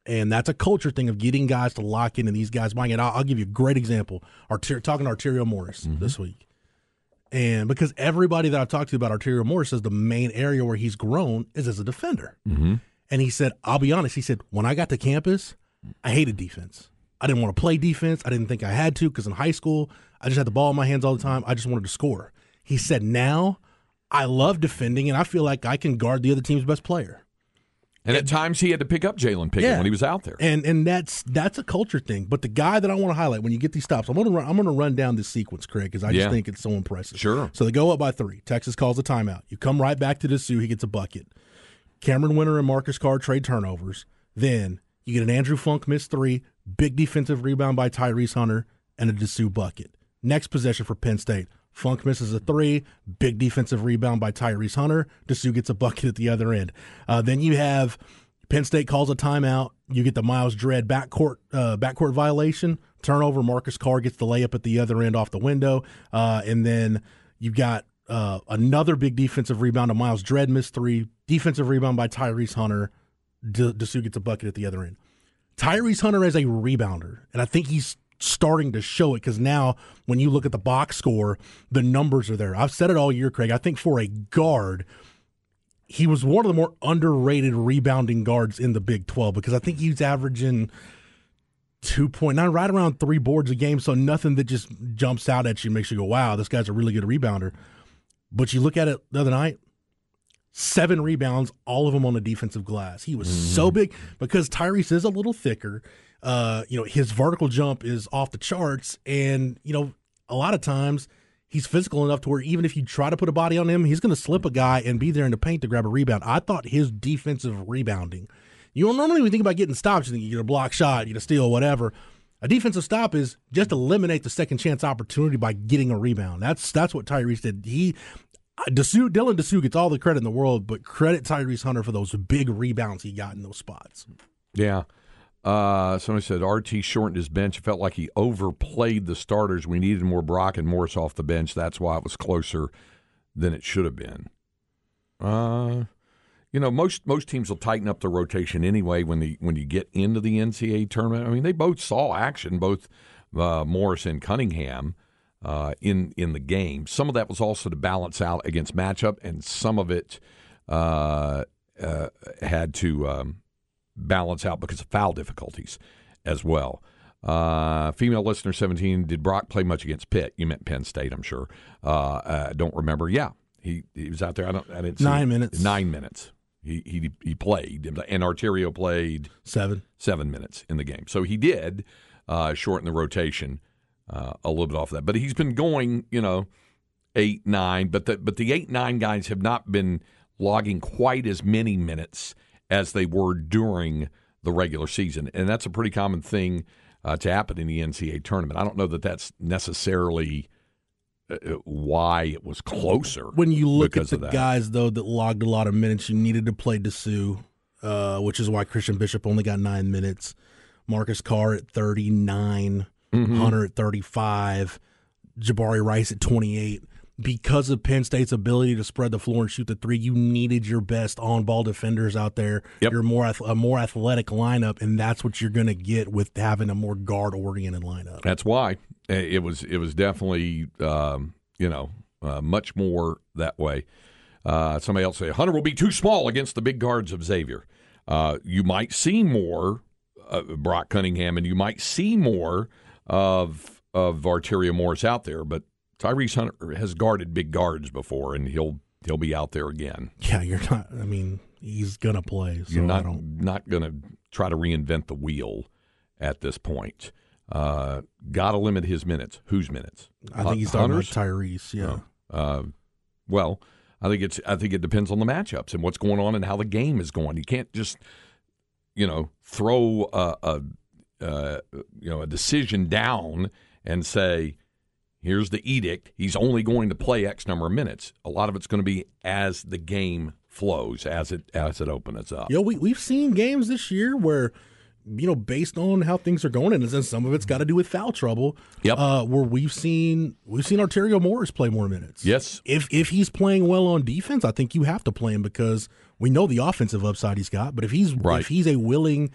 And that's a culture thing of getting guys to lock in and these guys buying it. I'll, I'll give you a great example. Arter- talking to Arterio Morris mm-hmm. this week. And because everybody that I've talked to about Arterio Morris says the main area where he's grown is as a defender. Mm-hmm. And he said, I'll be honest, he said, when I got to campus, I hated defense. I didn't want to play defense. I didn't think I had to because in high school, I just had the ball in my hands all the time. I just wanted to score. He said, now I love defending, and I feel like I can guard the other team's best player. And at times he had to pick up Jalen Pickett yeah. when he was out there. And and that's that's a culture thing. But the guy that I want to highlight when you get these stops, I'm gonna run, I'm gonna run down this sequence, Craig, because I yeah. just think it's so impressive. Sure. So they go up by three. Texas calls a timeout. You come right back to Dessou. He gets a bucket. Cameron Winter and Marcus Carr trade turnovers. Then you get an Andrew Funk missed three, big defensive rebound by Tyrese Hunter, and a Dessou bucket. Next possession for Penn State. Funk misses a three, big defensive rebound by Tyrese Hunter. Dessou gets a bucket at the other end. Uh, then you have Penn State calls a timeout. You get the Miles Dredd backcourt uh, backcourt violation. Turnover, Marcus Carr gets the layup at the other end off the window. Uh, and then you've got uh, another big defensive rebound. A Miles Dredd missed three. Defensive rebound by Tyrese Hunter. D- Dessou gets a bucket at the other end. Tyrese Hunter as a rebounder, and I think he's starting to show it because now when you look at the box score, the numbers are there. I've said it all year, Craig. I think for a guard, he was one of the more underrated rebounding guards in the Big twelve because I think he's averaging two point nine, right around three boards a game, so nothing that just jumps out at you and makes you go, wow, this guy's a really good rebounder. But you look at it the other night, seven rebounds, all of them on the defensive glass. He was mm-hmm. so big because Tyrese is a little thicker. Uh, you know, his vertical jump is off the charts, and, you know, a lot of times he's physical enough to where even if you try to put a body on him, he's going to slip a guy and be there in the paint to grab a rebound. I thought his defensive rebounding, you don't normally when you think about getting stops, you think you get a block shot, you get a steal, whatever. A defensive stop is just eliminate the second chance opportunity by getting a rebound. That's that's what Tyrese did. He Dessou, Dylan Dessou gets all the credit in the world, but credit Tyrese Hunter for those big rebounds he got in those spots. Yeah. Uh, somebody said R T shortened his bench. It felt like he overplayed the starters. We needed more Brock and Morris off the bench. That's why it was closer than it should have been. Uh, you know, most most teams will tighten up the rotation anyway when the when you get into the N C double A tournament. I mean, they both saw action, both uh, Morris and Cunningham, uh, in in the game. Some of that was also to balance out against matchup, and some of it uh, uh, had to. Um, balance out because of foul difficulties as well. Uh, female listener seventeen, did Brock play much against Pitt? You meant Penn State, I'm sure. Uh, I don't remember. Yeah, he he was out there. I don't. I didn't see nine minutes. Nine minutes. He he he played, and Arterio played seven seven minutes in the game. So he did uh, shorten the rotation uh, a little bit off of that. But he's been going, you know, eight nine. But the but the eight nine guys have not been logging quite as many minutes as they were during the regular season. And that's a pretty common thing uh, to happen in the N C double A tournament. I don't know that that's necessarily uh, why it was closer. When you look at the guys, though, that logged a lot of minutes, you needed to play Dessou, uh, which is why Christian Bishop only got nine minutes. Marcus Carr at thirty-nine, mm-hmm. Hunter at thirty-five, Jabari Rice at twenty-eight. Because of Penn State's ability to spread the floor and shoot the three, you needed your best on-ball defenders out there. Yep. You're more a more athletic lineup, and that's what you're going to get with having a more guard-oriented lineup. That's why it was. It was definitely, um, you know, uh, much more that way. Uh, somebody else say Hunter will be too small against the big guards of Xavier. Uh, you might see more uh, Brock Cunningham, and you might see more of of Arterio Morris out there, but Tyrese Hunter has guarded big guards before, and he'll he'll be out there again. Yeah, you're not. I mean, he's gonna play. So you're not I don't... not gonna try to reinvent the wheel at this point. Uh, Got to limit his minutes. Whose minutes? I think he's talking about Tyrese. Yeah. Uh, well, I think it's. I think it depends on the matchups and what's going on and how the game is going. You can't just, you know, throw a, a, a you know a decision down and say, here's the edict. He's only going to play X number of minutes. A lot of it's going to be as the game flows, as it as it opens up. You know, we we've seen games this year where, you know, based on how things are going, and some of it's got to do with foul trouble. Yep. Uh, where we've seen we've seen Arterio Morris play more minutes. Yes. If if he's playing well on defense, I think you have to play him because we know the offensive upside he's got. But if he's right. if he's a willing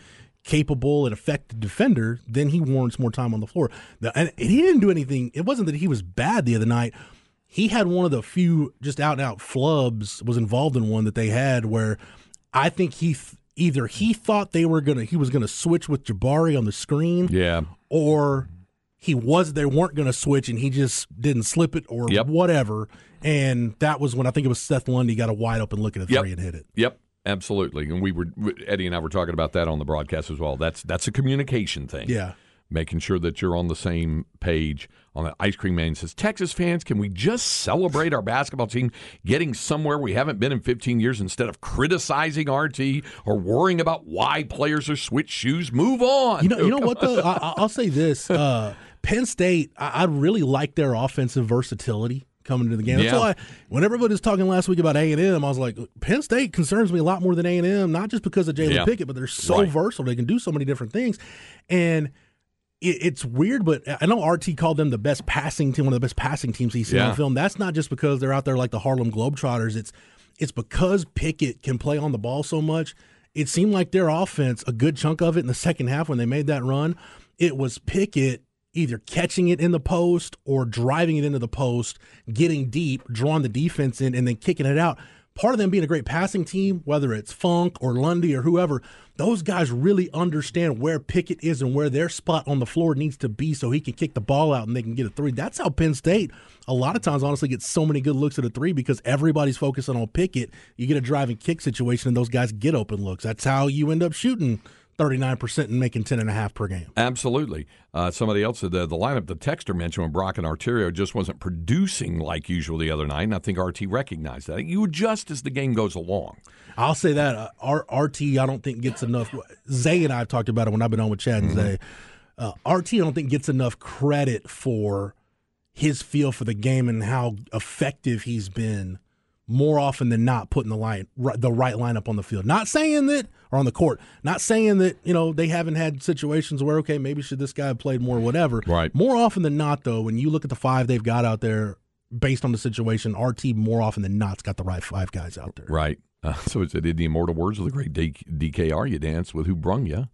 capable and effective defender, then he warrants more time on the floor. The, and he didn't do anything. It wasn't that he was bad the other night. He had one of the few just out-and-out flubs, was involved in one that they had where I think he th- either he thought they were gonna he was gonna switch with Jabari on the screen, yeah, or he was they weren't gonna switch and he just didn't slip it or yep. whatever. And that was when I think it was Seth Lundy got a wide open look at a three yep. and hit it. Yep. Absolutely, and we were Eddie and I were talking about that on the broadcast as well. That's that's a communication thing. Yeah, making sure that you're on the same page. On that, Ice Cream Man says, Texas fans, can we just celebrate our basketball team getting somewhere we haven't been in fifteen years instead of criticizing R T or worrying about why players are switched shoes? Move on. You know, you know what though? I, I'll say this: uh, Penn State, I, I really like their offensive versatility coming into the game. That's yeah. why when everybody was talking last week about A and M, I was like, Penn State concerns me a lot more than A and M, not just because of Jalen yeah. Pickett, but they're so right. versatile. They can do so many different things. And it, it's weird, but I know R T called them the best passing team, one of the best passing teams he's seen yeah. on film. That's not just because they're out there like the Harlem Globetrotters. It's, it's because Pickett can play on the ball so much. It seemed like their offense, a good chunk of it in the second half when they made that run, it was Pickett either catching it in the post or driving it into the post, getting deep, drawing the defense in, and then kicking it out. Part of them being a great passing team, whether it's Funk or Lundy or whoever, those guys really understand where Pickett is and where their spot on the floor needs to be so he can kick the ball out and they can get a three. That's how Penn State, a lot of times, honestly, gets so many good looks at a three because everybody's focusing on Pickett. You get a driving kick situation and those guys get open looks. That's how you end up shooting thirty-nine percent and making ten and a half per game. Absolutely. Uh, somebody else said the, the lineup the texter mentioned when Brock and Arterio just wasn't producing like usual the other night, and I think R T recognized that. You adjust as the game goes along. I'll say that. Uh, R- RT, I don't think gets enough. Zay and I have talked about it when I've been on with Chad and mm-hmm. Zay. Uh, R T, I don't think gets enough credit for his feel for the game and how effective he's been more often than not putting the line the right lineup on the field. Not saying that, or on the court, not saying that, you know, they haven't had situations where, okay, maybe should this guy have played more, whatever. Right. More often than not, though, when you look at the five they've got out there, based on the situation, R T more often than not's got the right five guys out there. Right. Uh, so it's in the immortal words of the great D- DKR, you dance with who brung you.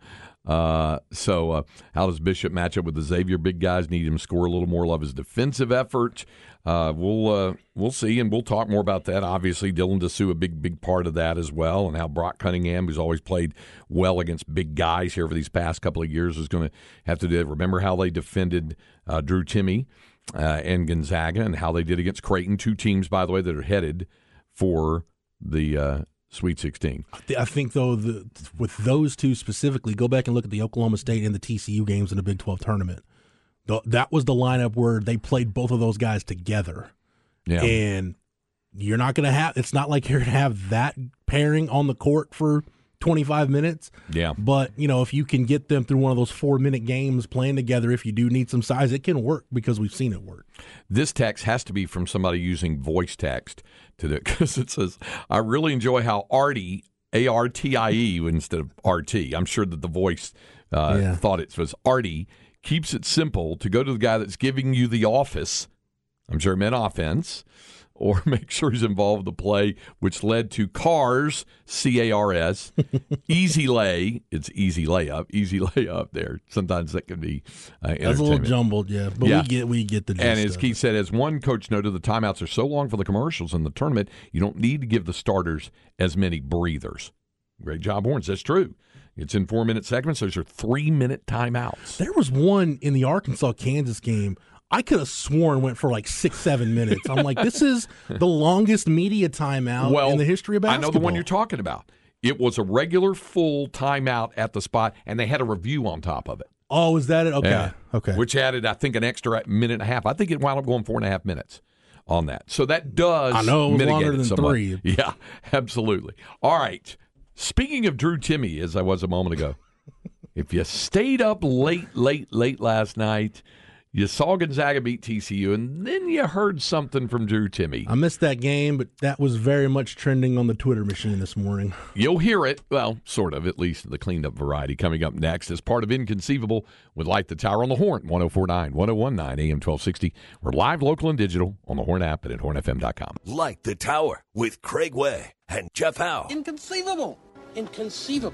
Uh, so uh, how does Bishop match up with the Xavier big guys? Need him to score a little more. Love his defensive effort. Uh, we'll uh, we'll see, and we'll talk more about that. Obviously, Dylan Dessou, a big, big part of that as well, and how Brock Cunningham, who's always played well against big guys here for these past couple of years, is going to have to do it. Remember how they defended uh, Drew Timme uh, and Gonzaga, and how they did against Creighton, two teams, by the way, that are headed for the uh, Sweet sixteen. I think, though, the, with those two specifically, go back and look at the Oklahoma State and the T C U games in the Big twelve tournament. The, that was the lineup where they played both of those guys together. Yeah. And you're not going to have – it's not like you're going to have that pairing on the court for twenty-five minutes. Yeah. But, you know, if you can get them through one of those four-minute games playing together, if you do need some size, it can work because we've seen it work. This text has to be from somebody using voice text to do it because it says, I really enjoy how Artie, A R T I E instead of R T. I'm sure that the voice uh, Yeah. thought it was Artie. Keeps it simple to go to the guy that's giving you the office. I'm sure it meant offense. Or make sure he's involved in the play, which led to Cars, C A R S, Easy Lay. It's easy layup, easy layup there. Sometimes that can be uh, entertainment. That's a little jumbled, yeah. But Yeah. we get we get the gist. And as of Keith it. said, as one coach noted, the timeouts are so long for the commercials in the tournament, you don't need to give the starters as many breathers. Great job, Horns. That's true. It's in four-minute segments. Those are three-minute timeouts. There was one in the Arkansas-Kansas game. I could have sworn went for like six, seven minutes. I'm like, this is the longest media timeout well, in the history of basketball. I know the one you're talking about. It was a regular full timeout at the spot, and they had a review on top of it. Oh, is that it? Okay. Yeah. Okay. Which added, I think, an extra minute and a half. I think it wound up going four and a half minutes on that. So that does I know it was mitigate longer it than somewhat. three. Yeah, absolutely. All right. Speaking of Drew Timme, as I was a moment ago, if you stayed up late, late, late last night, you saw Gonzaga beat T C U, and then you heard something from Drew Timme. I missed that game, but that was very much trending on the Twitter machine this morning. You'll hear it, well, sort of, at least the cleaned up variety, coming up next as part of Inconceivable with Light the Tower on the Horn, one oh four point nine, one oh one point nine, A M twelve sixty. We're live, local, and digital on the Horn app and at horn f m dot com. Light the Tower with Craig Way and Jeff Howe. Inconceivable. Inconceivable.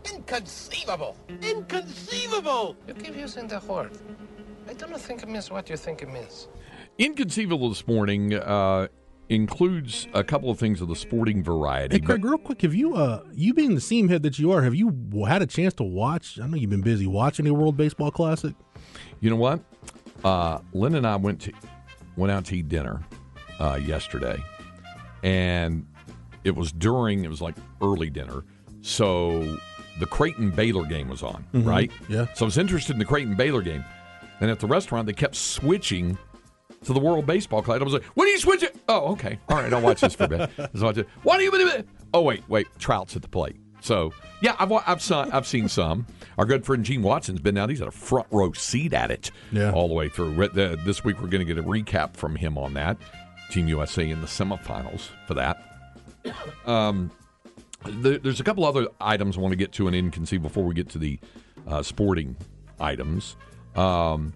Inconceivable! Inconceivable! You keep using the word. I don't think it means what you think it means. Inconceivable this morning uh, includes a couple of things of the sporting variety. Hey, Craig, real quick, have you, uh, you being the seam head that you are, have you had a chance to watch? I know you've been busy watching the World Baseball Classic. You know what? Uh, Lynn and I went to went out to eat dinner uh, yesterday, and it was during, it was like early dinner, so the Creighton-Baylor game was on, Mm-hmm. right? Yeah. So I was interested in the Creighton-Baylor game, and at the restaurant, they kept switching to the World Baseball Classic. I was like, when are you switching? Oh, okay. All right, I'll watch this for a bit. So I watch it. Why do you Oh, wait, wait. Trout's at the plate. So, yeah, I've I've, saw, I've seen some. Our good friend Gene Watson's been out. He's had a front row seat at it yeah. all the way through. This week we're going to get a recap from him on that. Team U S A in the semifinals for that. Um, there, there's a couple other items I want to get to in Inconceivable before we get to the uh, sporting items. Um,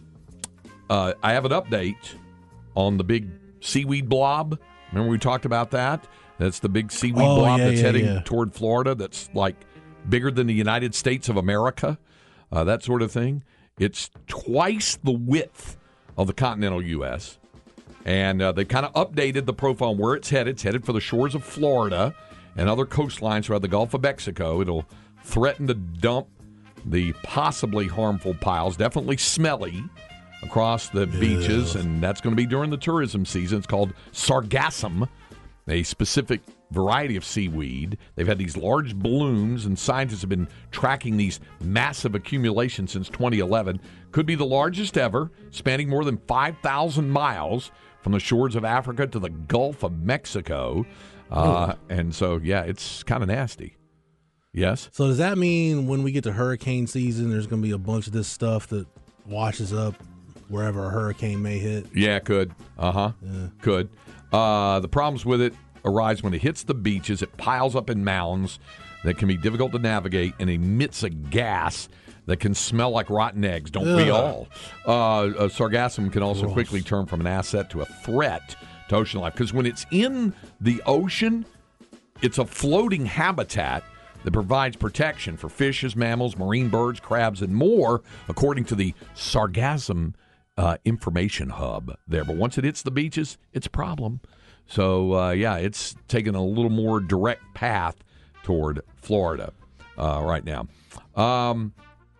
uh, I have an update on the big seaweed blob. Remember we talked about that? That's the big seaweed oh, blob yeah, that's yeah, heading yeah. toward Florida that's like bigger than the United States of America, uh, that sort of thing. It's twice the width of the continental U S, and uh, they kind of updated the profile on where it's headed. It's headed for the shores of Florida and other coastlines around the Gulf of Mexico. It'll threaten to dump the possibly harmful piles, definitely smelly, across the yeah. beaches, and that's going to be during the tourism season. It's called sargassum, a specific variety of seaweed. They've had these large blooms, and scientists have been tracking these massive accumulations since twenty eleven. Could be the largest ever, spanning more than five thousand miles from the shores of Africa to the Gulf of Mexico. Uh, and so, yeah, it's kind of nasty. Yes? So does that mean when we get to hurricane season, there's going to be a bunch of this stuff that washes up wherever a hurricane may hit? Yeah, could. Uh-huh. Yeah. Could. Uh, the problems with it arise when it hits the beaches. It piles up in mounds that can be difficult to navigate and emits a gas that can smell like rotten eggs. Don't Ugh. we all? Uh, uh, sargassum can also Gross. quickly turn from an asset to a threat to ocean life. Because when it's in the ocean, it's a floating habitat that provides protection for fishes, mammals, marine birds, crabs, and more, according to the Sargassum uh, Information Hub there. But once it hits the beaches, it's a problem. So, uh, yeah, it's taking a little more direct path toward Florida uh, right now. Um,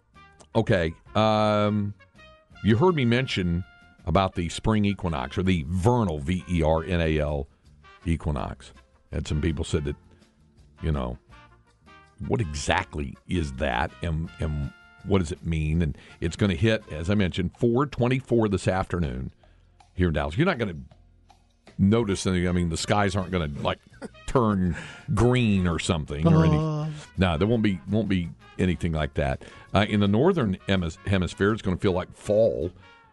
okay. Um, you heard me mention about the spring equinox, or the vernal, V E R N A L, equinox. And some people said that, you know, what exactly is that, and, and what does it mean? And it's going to hit, as I mentioned, four twenty-four this afternoon here in Dallas. You're not going to notice anything. I mean, the skies aren't going to, like, turn green or something. or any. No, there won't be won't be anything like that. Uh, in the northern hemis- hemisphere, it's going to feel like fall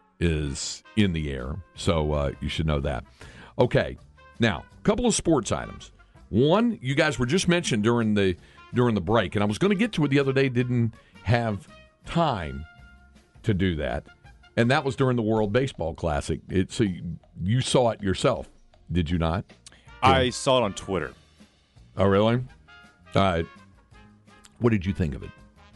is in the air. So uh, you should know that. Okay, now, a couple of sports items. One, you guys were just mentioned during the during the break, and I was going to get to it the other day, didn't have time to do that, and that was during the World Baseball Classic. It, so you, you saw it yourself, did you not? I yeah. saw it on Twitter. Oh, really? Uh, what did you think of it?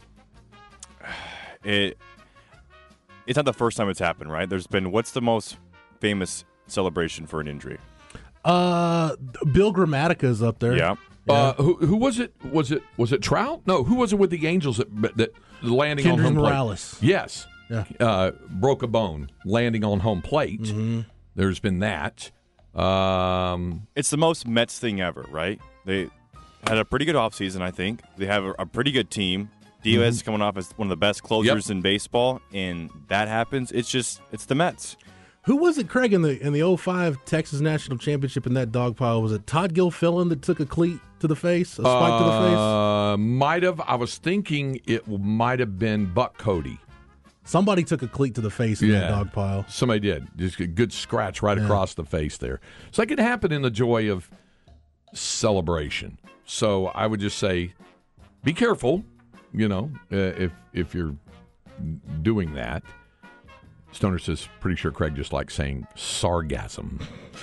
It it's not the first time it's happened, right? There's been, what's the most famous celebration for an injury? Uh, Bill Grammatica's up there. Yeah. Yeah. Uh, who who was it? Was it was it Trout? No, who was it with the Angels that that landing Kendrys on home Morales. plate? Yes, yeah, uh, broke a bone landing on home plate. Mm-hmm. There's been that. Um, it's the most Mets thing ever, right? They had a pretty good offseason, I think. They have a, a pretty good team. Diaz mm-hmm. is coming off as one of the best closers yep. in baseball, and that happens. It's just it's the Mets. Who was it, Craig, in the in the oh five Texas National Championship in that dog pile? Was it Todd Gilfillan that took a cleat to the face, a spike uh, to the face? Uh, might have. I was thinking it might have been Buck Cody. Somebody took a cleat to the face in yeah, that dog pile. Somebody did. Just a good scratch right yeah. across the face there. So it can happen in the joy of celebration. So I would just say, be careful. You know, uh, if if you're doing that. Stoner says, pretty sure Craig just likes saying sargassum.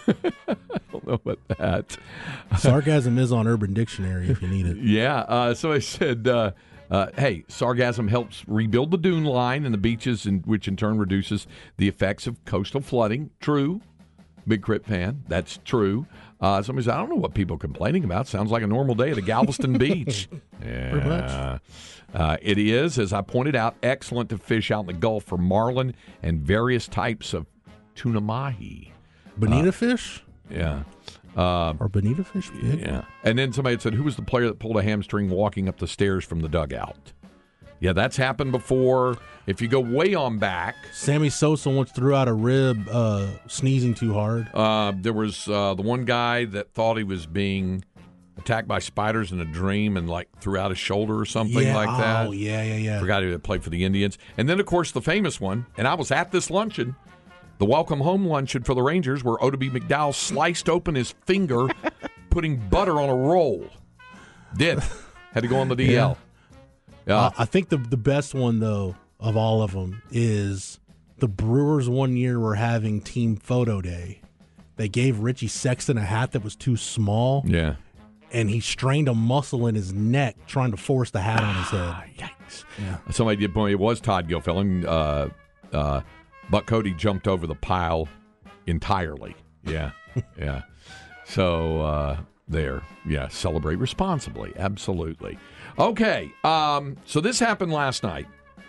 I don't know about that. Sarcasm is on Urban Dictionary if you need it. Yeah. Uh, so I said, uh, uh, hey, sargasm helps rebuild the dune line and the beaches, in, which in turn reduces the effects of coastal flooding. True. Big Crit fan. That's true. Uh, somebody said, I don't know what people are complaining about. Sounds like a normal day at a Galveston beach. Yeah. Pretty much. Uh, it is, as I pointed out, excellent to fish out in the Gulf for marlin and various types of tuna mahi. Bonita uh, fish? Yeah. Uh, Are bonita fish big? Yeah. And then somebody said, who was the player that pulled a hamstring walking up the stairs from the dugout? Yeah, that's happened before. If you go way on back. Sammy Sosa once threw out a rib uh, sneezing too hard. Uh, there was uh, the one guy that thought he was being attacked by spiders in a dream and like threw out his shoulder or something yeah, like that. Oh, yeah, yeah, yeah. Forgot he had played for the Indians. And then, of course, the famous one, and I was at this luncheon, the welcome home luncheon for the Rangers, where Odie McDowell sliced open his finger, putting butter on a roll. Did. Had to go on the D L. Yeah. Uh, uh, I think the the best one, though, of all of them is the Brewers one year were having team photo day. They gave Richie Sexton a hat that was too small. Yeah. And he strained a muscle in his neck trying to force the hat on his head. Yikes. Yeah. Somebody did point, it was Todd Gilfillan. Uh, uh, Buck Cody jumped over the pile entirely. Yeah. Yeah. So uh, there. Yeah. Celebrate responsibly. Absolutely. Okay. Um, so this happened last night.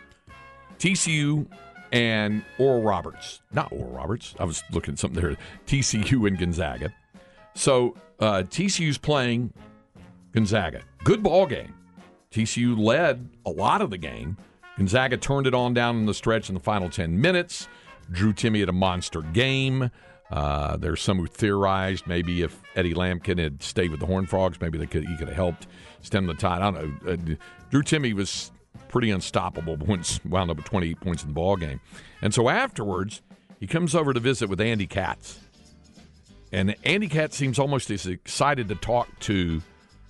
T C U and Oral Roberts. Not Oral Roberts. I was looking at something there. T C U and Gonzaga. So uh, T C U's playing Gonzaga. Good ball game. T C U led a lot of the game. Gonzaga turned it on down in the stretch in the final ten minutes. Drew Timme had a monster game. Uh, there's some who theorized maybe if Eddie Lampkin had stayed with the Horned Frogs, maybe they could he could have helped stem the tide. I don't know. Uh, Drew Timme was pretty unstoppable, but once wound up with twenty-eight points in the ball game. And so afterwards, he comes over to visit with Andy Katz. And Andy Katz seems almost as excited to talk to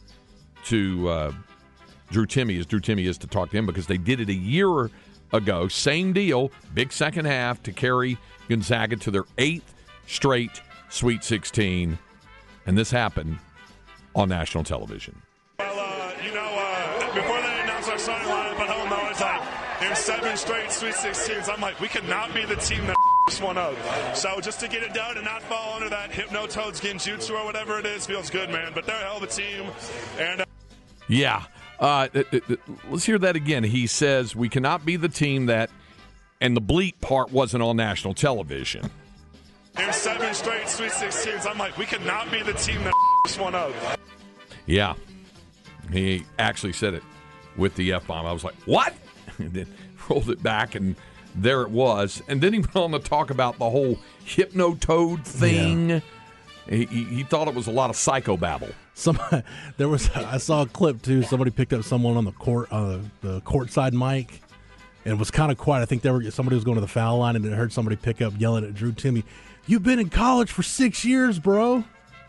to uh, Drew Timme as Drew Timme is to talk to him, because they did it a year ago. Same deal, big second half to carry Gonzaga to their eighth straight Sweet sixteen. And this happened on national television. Well, uh, you know, uh, before they announced our starting lineup at home, though, it's like in seven straight Sweet sixteens. I'm like, we could not be the team that this one up. So just to get it done and not fall under that Hypnotoads Genjutsu or whatever it is feels good, man. But they're a hell of a team. And uh, yeah, uh, it, it, let's hear that again. He says we cannot be the team that, and the bleep part wasn't on national television. In seven straight Sweet sixteens, I'm like, we could not be the team that this one up. Yeah, he actually said it with the F-bomb. I was like, what? And then rolled it back, and there it was. And then he went on to talk about the whole Hypnotoad thing. Yeah. He, he, he thought it was a lot of psychobabble. Somebody, there was, I saw a clip too. Somebody picked up someone on the court, uh, the courtside mic, and it was kind of quiet. I think they were somebody was going to the foul line, and they heard somebody pick up yelling at Drew Timme, "You've been in college for six years, bro."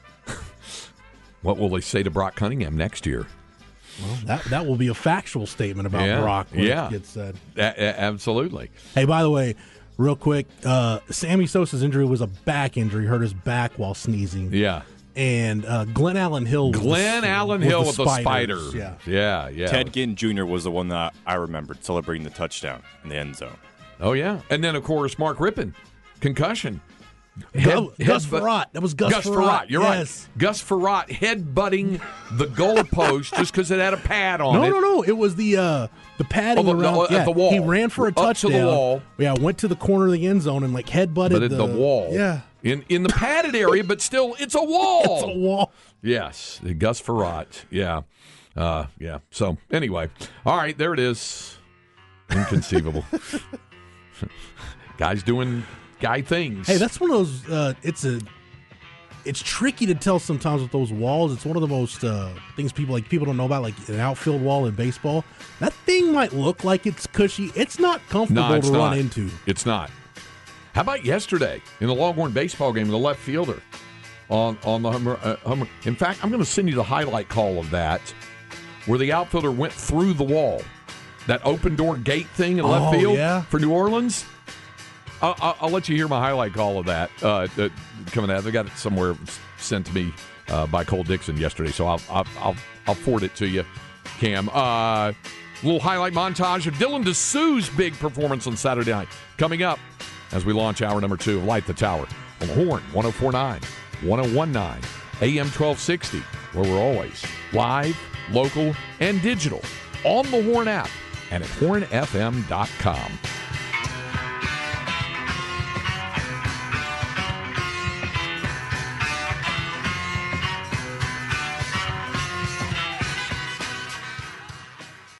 What will they say to Brock Cunningham next year? Well, that that will be a factual statement about yeah, Brock when yeah. it gets said. A- a- absolutely. Hey, by the way, real quick, uh, Sammy Sosa's injury was a back injury. Hurt his back while sneezing. Yeah. And uh, Glenn Allen Hill. Was Glenn the, Allen was Hill the with the spiders. spider. Yeah. Yeah, yeah. Ted Ginn Junior was the one that I remembered celebrating the touchdown in the end zone. Oh, yeah. And then, of course, Mark Rippon, concussion. Head, Gus Farrat. That was Gus, Gus Farrat. Farrat. You're yes. right. Gus Farrat head-butting the goalpost just because it had a pad on no, it. No, no, no. It was the uh, the padding oh, the, around the, yeah. at the wall. He ran for a Up touchdown. to the wall. Yeah, went to the corner of the end zone and like head-butted but at the, the wall. Yeah. In in the padded area, but still, it's a wall. It's a wall. Yes. Gus Farrat. Yeah. Uh, yeah. So, anyway. All right, there it is. Inconceivable. Guys doing guy things. Hey, that's one of those. Uh, it's a. It's tricky to tell sometimes with those walls. It's one of the most uh, things people like people don't know about, like an outfield wall in baseball. That thing might look like it's cushy. It's not comfortable no, it's to not. run into. It's not. How about yesterday in the Longhorn baseball game, the left fielder on on the Hummer, uh, Hummer. In fact, I'm going to send you the highlight call of that, where the outfielder went through the wall, that open door gate thing in left oh, field yeah. for New Orleans. I'll, I'll, I'll let you hear my highlight call of that uh, uh, coming out. They got it somewhere sent to me uh, by Cole Dixon yesterday, so I'll I'll I'll, I'll forward it to you, Cam. Uh, little highlight montage of Dylan DeSue's big performance on Saturday night coming up as we launch hour number two of Light the Tower on Horn one oh four point nine, one oh one point nine, A M twelve sixty, where we're always live, local, and digital on the Horn app and at horn f m dot com.